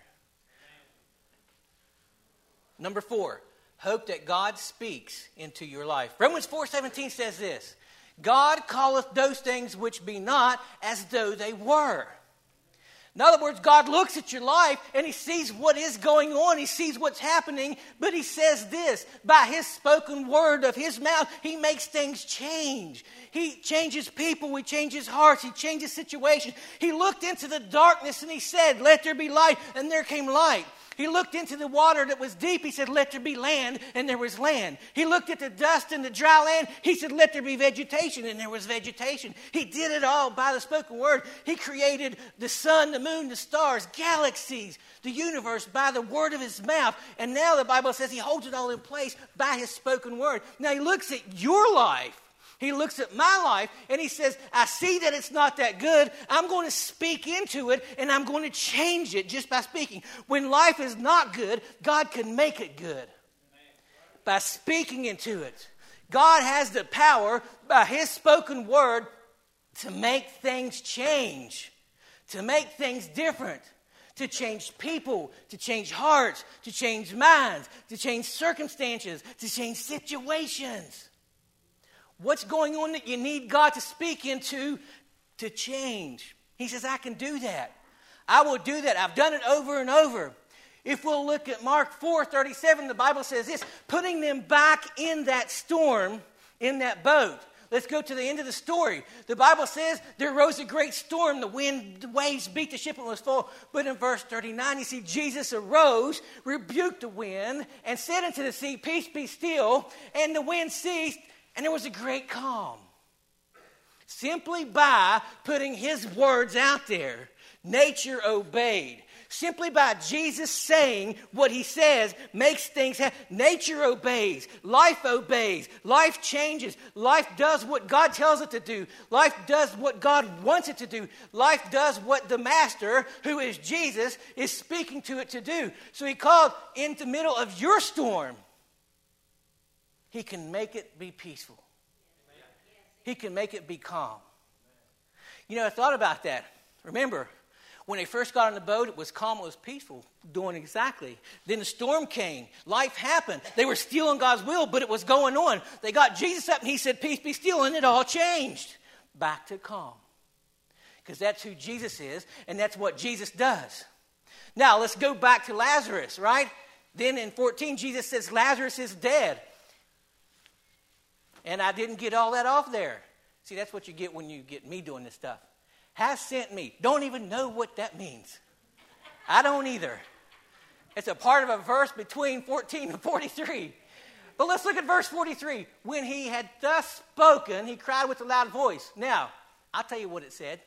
Number 4, hope that God speaks into your life. Romans 4:17 says this, God calleth those things which be not as though they were. In other words, God looks at your life and He sees what is going on. He sees what's happening, but He says this, by His spoken word of His mouth, He makes things change. He changes people, He changes hearts, He changes situations. He looked into the darkness and He said, let there be light, and there came light. He looked into the water that was deep. He said, let there be land, and there was land. He looked at the dust and the dry land. He said, let there be vegetation, and there was vegetation. He did it all by the spoken word. He created the sun, the moon, the stars, galaxies, the universe by the word of His mouth. And now the Bible says He holds it all in place by His spoken word. Now He looks at your life. He looks at my life and He says, I see that it's not that good. I'm going to speak into it and I'm going to change it just by speaking. When life is not good, God can make it good by speaking into it. God has the power by His spoken word to make things change, to make things different, to change people, to change hearts, to change minds, to change circumstances, to change situations. What's going on that you need God to speak into to change? He says, I can do that. I will do that. I've done it over and over. If we'll look at Mark 4:37, the Bible says this, putting them back in that storm, in that boat. Let's go to the end of the story. The Bible says there arose a great storm. The waves beat the ship and was full. But in verse 39, you see Jesus arose, rebuked the wind, and said unto the sea, Peace, be still. And the wind ceased, and there was a great calm. Simply by putting his words out there, nature obeyed. Simply by Jesus saying what he says makes things happen. Nature obeys. Life obeys. Life changes. Life does what God tells it to do. Life does what God wants it to do. Life does what the Master, who is Jesus, is speaking to it to do. So he called in the middle of your storm, he can make it be peaceful. He can make it be calm. You know, I thought about that. Remember, when they first got on the boat, it was calm, it was peaceful, doing exactly. Then the storm came. Life happened. They were still in God's will, but it was going on. They got Jesus up and he said, Peace, be still, and it all changed. Back to calm. Because that's who Jesus is, and that's what Jesus does. Now, let's go back to Lazarus, right? Then in 14, Jesus says, Lazarus is dead. And I didn't get all that off there. See, that's what you get when you get me doing this stuff. Has sent me. Don't even know what that means. I don't either. It's a part of a verse between 14 and 43. But let's look at verse 43. When he had thus spoken, he cried with a loud voice. Now, I'll tell you what it said.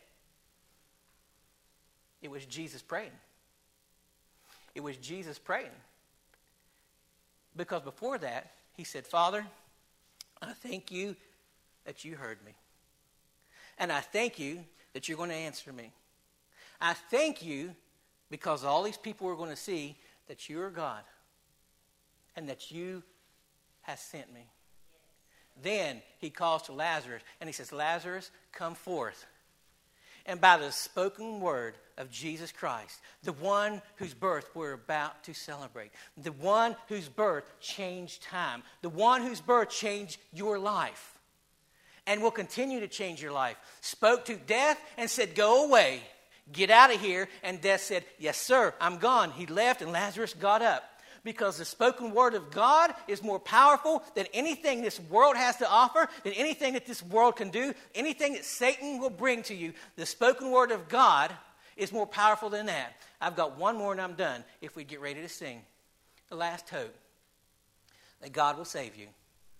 It was Jesus praying. It was Jesus praying. Because before that, he said, Father, I thank you that you heard me. And I thank you that you're going to answer me. I thank you because all these people are going to see that you are God and that you have sent me. Then he calls to Lazarus and he says, Lazarus, come forth. And by the spoken word of Jesus Christ, the one whose birth we're about to celebrate, the one whose birth changed time, the one whose birth changed your life, and will continue to change your life, spoke to death and said, go away, get out of here. And death said, yes, sir, I'm gone. He left and Lazarus got up. Because the spoken word of God is more powerful than anything this world has to offer, than anything that this world can do, anything that Satan will bring to you. The spoken word of God is more powerful than that. I've got one more and I'm done if we get ready to sing. The last hope, that God will save you.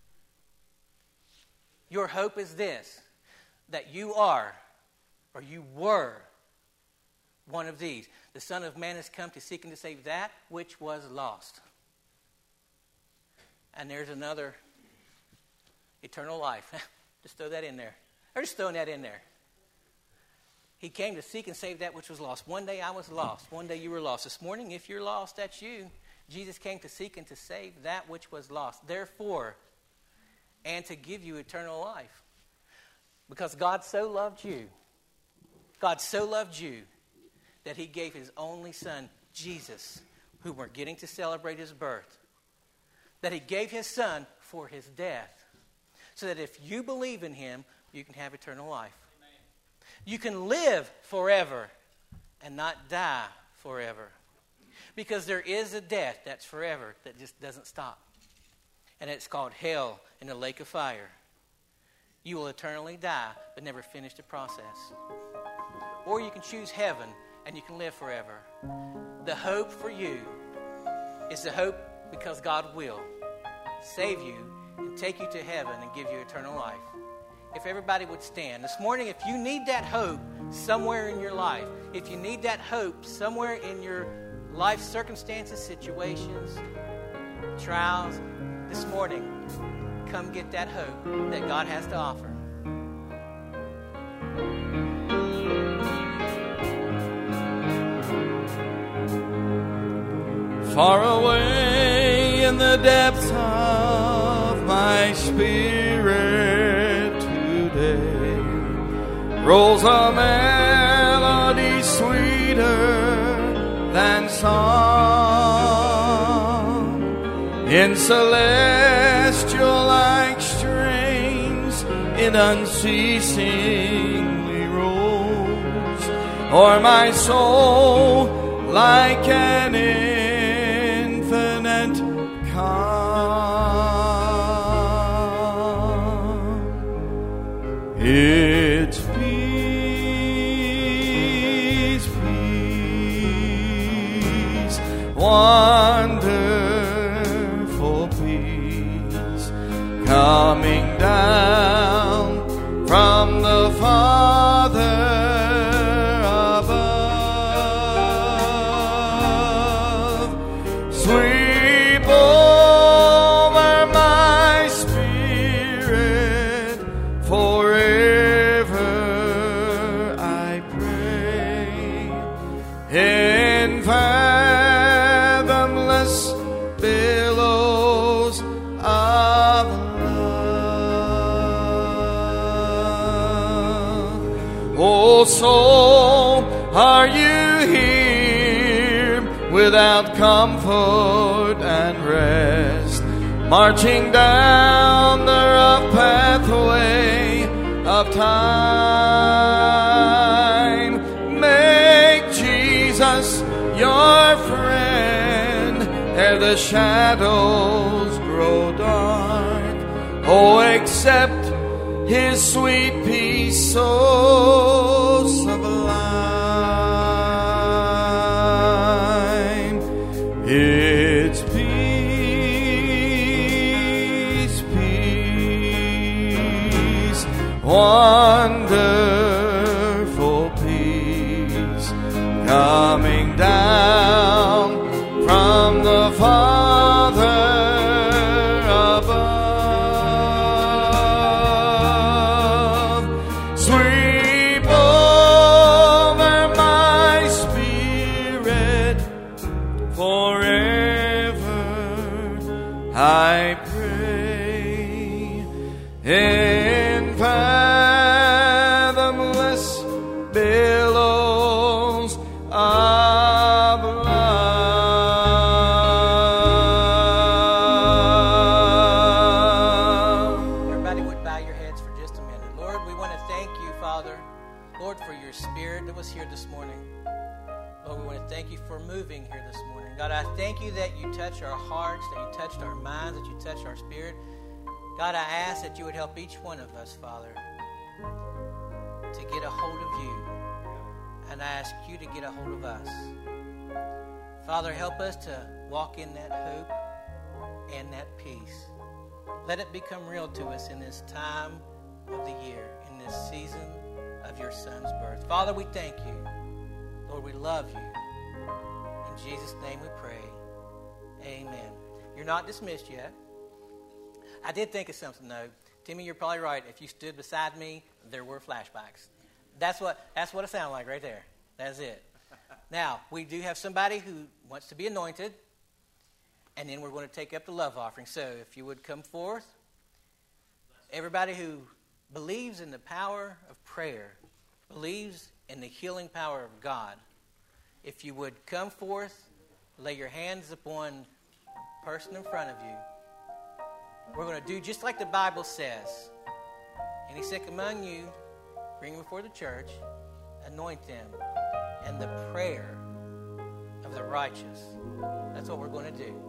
Your hope is this, that you are, or you were, one of these. The Son of Man has come to seek and to save that which was lost. And there's another eternal life. Just throw that in there. Or just throwing that in there. He came to seek and save that which was lost. One day I was lost. One day you were lost. This morning, if you're lost, that's you. Jesus came to seek and to save that which was lost. Therefore, and to give you eternal life. Because God so loved you. God so loved you that he gave his only son, Jesus, who we're getting to celebrate his birth. That he gave his son for his death. So that if you believe in him, you can have eternal life. Amen. You can live forever and not die forever. Because there is a death that's forever that just doesn't stop. And it's called hell in the lake of fire. You will eternally die, but never finish the process. Or you can choose heaven, and you can live forever. The hope for you is the hope because God will save you and take you to heaven and give you eternal life. If everybody would stand. This morning, if you need that hope somewhere in your life, if you need that hope somewhere in your life circumstances, situations, trials, this morning, come get that hope that God has to offer. Far away in the depths of my spirit today rolls a melody sweeter than song. In celestial like strains it unceasingly rolls, o'er my soul like an infinite calm. peace coming down from the Father above. Sweep over my spirit forever, I pray. In fathomless billows of love. Oh soul, are you here without comfort and rest, marching down the rough pathway of time? Make Jesus your friend ere the shadows grow dark. Oh, accept his sweet peace so sublime. It's peace, peace, wonderful peace coming down from the Father above. Sweep over my spirit forever, I pray. In fathomless billows of love. Everybody would bow your heads for just a minute. Lord, we want to thank you, Father, Lord, for your spirit that was here this morning. Lord, we want to thank you for moving here this morning. God, I thank you that you touched our hearts, that you touched our minds, that you touched our spirit. God, I ask that you would help each one of us, Father, to get a hold of you. And I ask you to get a hold of us. Father, help us to walk in that hope and that peace. Let it become real to us in this time of the year, in this season of your Son's birth. Father, we thank you. Lord, we love you. In Jesus' name we pray. Amen. You're not dismissed yet. I did think of something, though. Timmy, you're probably right. If you stood beside me, there were flashbacks. That's what it sounded like right there. That's it. Now, we do have somebody who wants to be anointed, and then we're going to take up the love offering. So if you would come forth. Everybody who believes in the power of prayer, believes in the healing power of God, if you would come forth, lay your hands upon the person in front of you. We're going to do just like the Bible says. Any sick among you, bring them before the church, anoint them, and the prayer of the righteous. That's what we're going to do.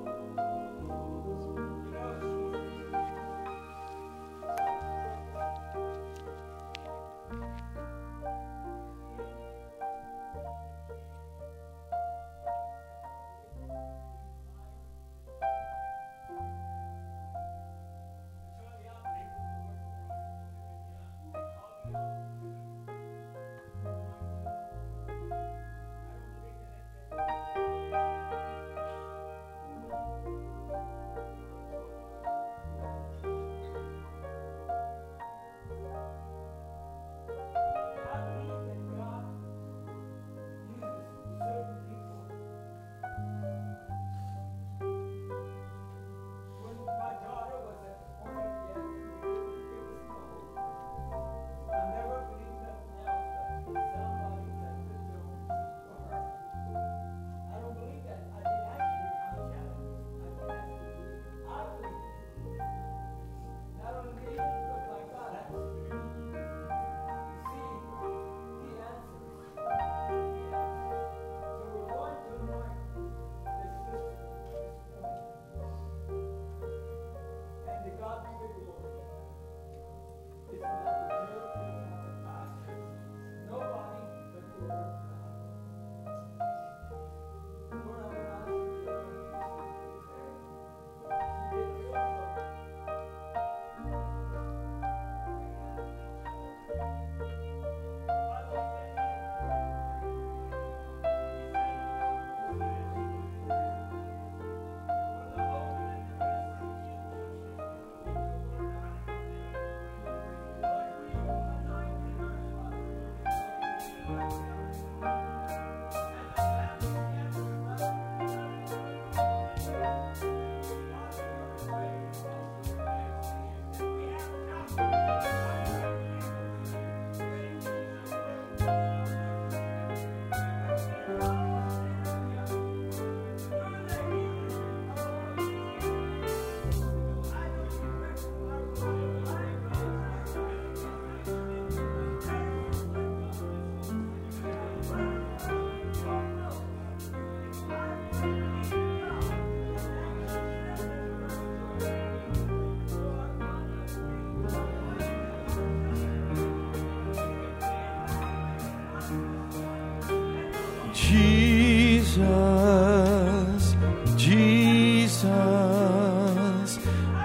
Jesus,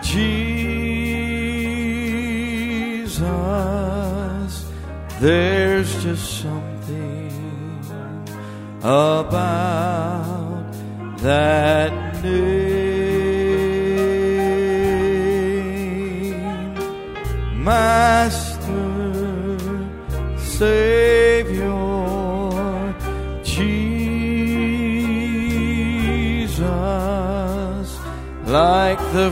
Jesus, there's just something about that name. Master, Savior, Jesus, like the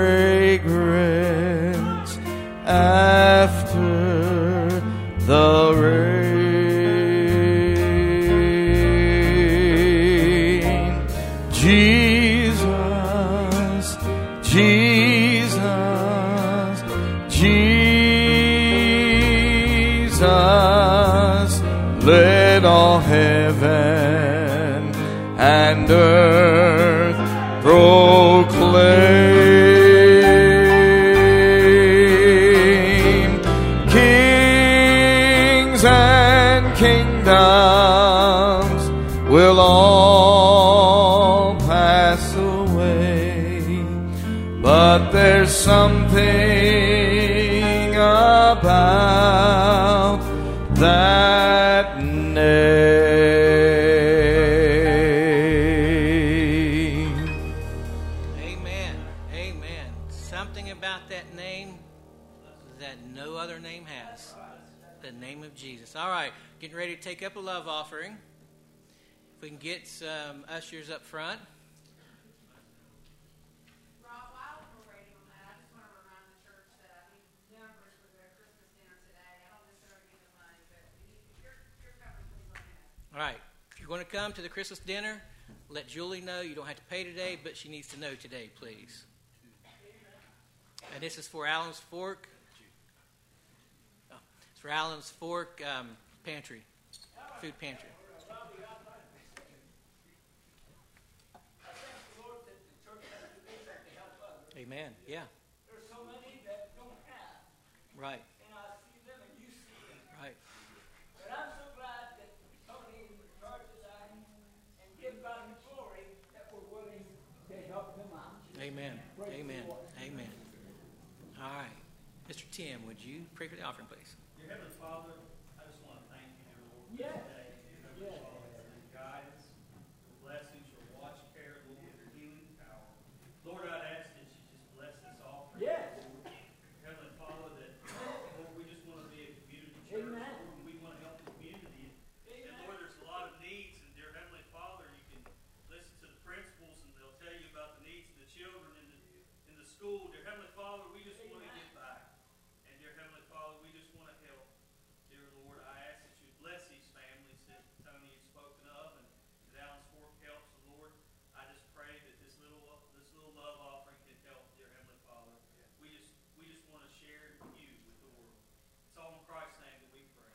fragrance after the rain. Jesus, Jesus, Jesus, let all heaven and earth proclaim. Kings and kingdoms will all pass away, but there's something about that name. Amen. Amen. Something about that name that no other name has. The name of Jesus. All right, getting ready to take up a love offering. If we can get some ushers up front. Rob, while we're waiting on that, I just want to remind the church that I need numbers for their Christmas dinner today. I don't necessarily need the money, but if you're covered, please let me know. All right, if you're going to come to the Christmas dinner, let Julie know. You don't have to pay today, but she needs to know today, please. And this is for Allen's Fork. Oh, it's for Allen's Fork pantry, food pantry. Amen. Yeah. There's so many that don't have. Right. And I see them and you see them. Right. But I'm so glad that Tony and George and give God the glory that we're willing to help them out. Amen. Praise Amen. the Lord. Amen. All right. Mr. Tim, would you pray for the offering, please? Dear Heavenly Father, I just want to thank you, dear Lord, for Yes. today. Dear Heavenly Father, for your guidance, your blessings, your watch care, Lord, your healing power. Lord, I'd ask that you just bless this offering. Yes. Lord. Heavenly Father, that, Lord, we just want to be a community church. Amen. Lord, and we want to help the community. And Lord, there's a lot of needs, and dear Heavenly Father, you can listen to the principals, and they'll tell you about the needs of the children in the school. Dear Heavenly Father, we just want to give back. And dear Heavenly Father, we just want to help. Dear Lord, I ask that you bless these families that Tony has spoken of, and that Allen's Fork helps. And Lord, I just pray that this little love offering can help. Dear Heavenly Father, we just want to share you with the world. It's all in Christ's name that we pray.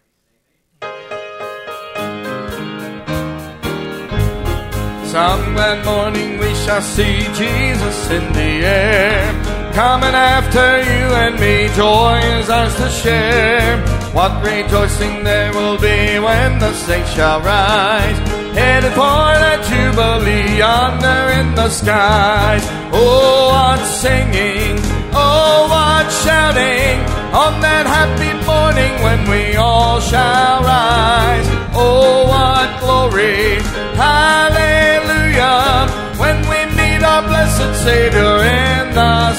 Amen. Some glad morning we shall see Jesus in the air, coming after you and me, joy is ours to share. What rejoicing there will be when the saints shall rise, headed for the Jubilee yonder in the skies. Oh, what singing, oh, what shouting, on that happy morning when we all shall rise. Oh, what glory, hallelujah, when we meet our blessed Savior in the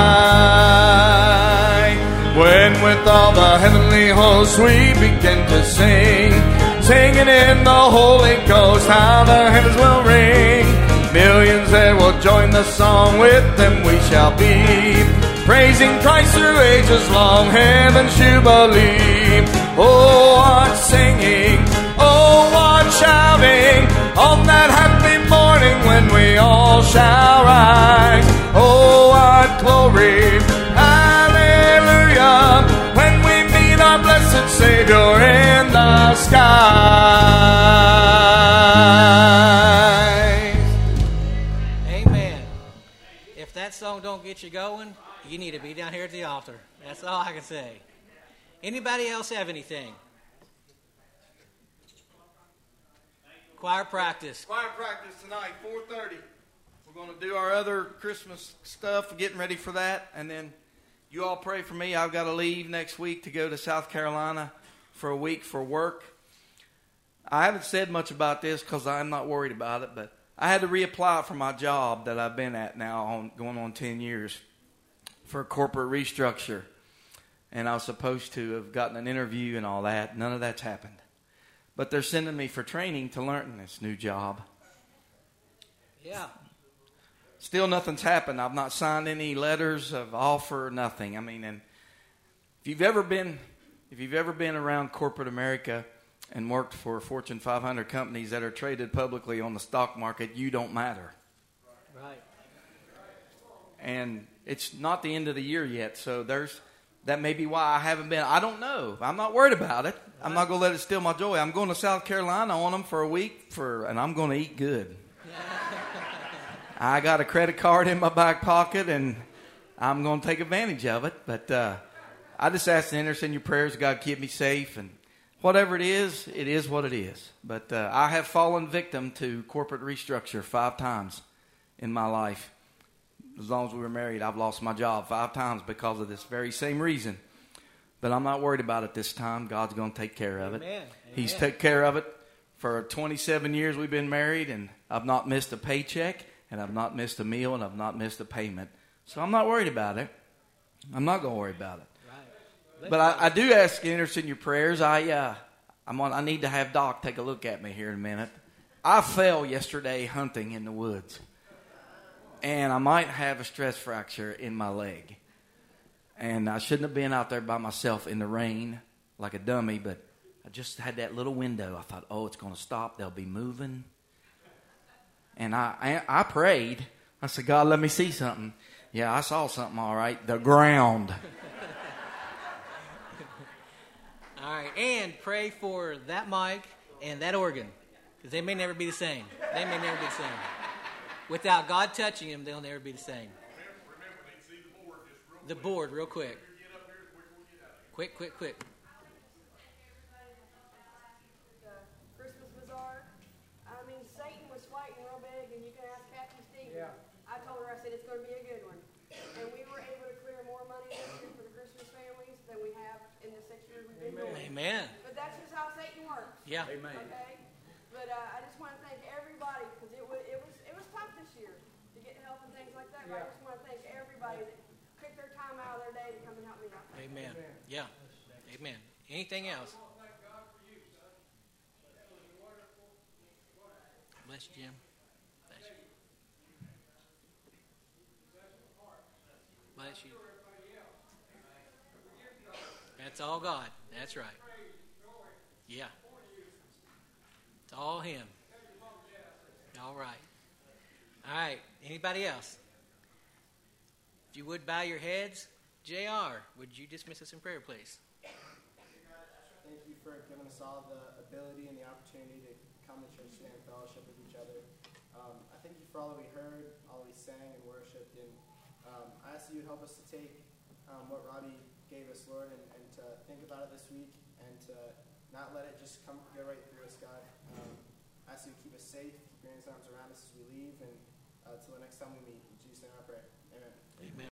sky. When with all the heavenly hosts we begin to sing, singing in the Holy Ghost, how the heavens will ring. Millions there will join the song, with them we shall be, praising Christ through ages long, heaven's jubilee. Oh, what singing, oh, what shouting, on that happy morning when we all shall rise. Oh, what glory, hallelujah, when we meet our blessed Savior in the sky. Amen. If that song don't get you going, you need to be down here at the altar. That's all I can say. Anybody else have anything? Thank you, Choir practice. Choir practice tonight, 4:30. We're going to do our other Christmas stuff, getting ready for that. And then you all pray for me. I've got to leave next week to go to South Carolina for a week for work. I haven't said much about this because I'm not worried about it, but I had to reapply for my job that I've been at now going on 10 years for a corporate restructure. And I was supposed to have gotten an interview and all that. None of that's happened. But they're sending me for training to learn this new job. Yeah. Still nothing's happened. I've not signed any letters of offer, nothing. I mean, and if you've ever been around corporate America and worked for Fortune 500 companies that are traded publicly on the stock market, you don't matter. Right. And it's not the end of the year yet, so that may be why I haven't been. I don't know. I'm not worried about it. Right. I'm not going to let it steal my joy. I'm going to South Carolina on them for a week, and I'm going to eat good. I got a credit card in my back pocket, and I'm going to take advantage of it. But I just ask the interest in your prayers. God keep me safe, and whatever it is what it is. But I have fallen victim to corporate restructure 5 times in my life. As long as we were married, I've lost my job 5 times because of this very same reason. But I'm not worried about it this time. God's going to take care of it. Amen. He's taken care of it. For 27 years we've been married, and I've not missed a paycheck, and I've not missed a meal, and I've not missed a payment. So I'm not worried about it. I'm not going to worry about it. Right. But I do ask interest in your prayers. I need to have Doc take a look at me here in a minute. I fell yesterday hunting in the woods, and I might have a stress fracture in my leg. And I shouldn't have been out there by myself in the rain like a dummy, but I just had that little window. I thought, oh, it's going to stop. They'll be moving. And I prayed. I said, God, let me see something. Yeah, I saw something, all right. The ground. All right, and pray for that mic and that organ, because they may never be the same. They may never be the same. Without God touching them, they'll never be the same. Remember, they see the board just real The board, real quick. Get up here as quick as we get out of here. Quick. The Christmas bazaar. I mean, Satan was fighting real big, and you can ask Captain Steve. Yeah. I told her, I said, it's going to be a good one. And we were able to clear more money this year for the Christmas families than we have in the 6 years we've been going. Amen. But that's just how Satan works. Yeah. Amen. Okay? But I just want to thank everybody, because it was tough this year to get help and things like that. But I just want to thank everybody that took their time out of their day to come and help me out. Amen. Yeah. Amen. Anything else? Bless you, Jim. Bless you. Bless you. That's all God. That's right. Yeah. It's all Him. All right. All right. Anybody else? If you would bow your heads. JR, would you dismiss us in prayer, please? Thank you for giving us all the ability and the opportunity to come to church today and fellowship with each other. I thank you for all that we heard, all that we sang and worshipped, and I ask that you would help us to take what Robbie gave us, Lord, and to think about it this week and to not let it just go right through us, God. I ask you to keep us safe, keep your hands and arms around us as we leave, and until the next time we meet. In Jesus' name I pray. Amen. Amen.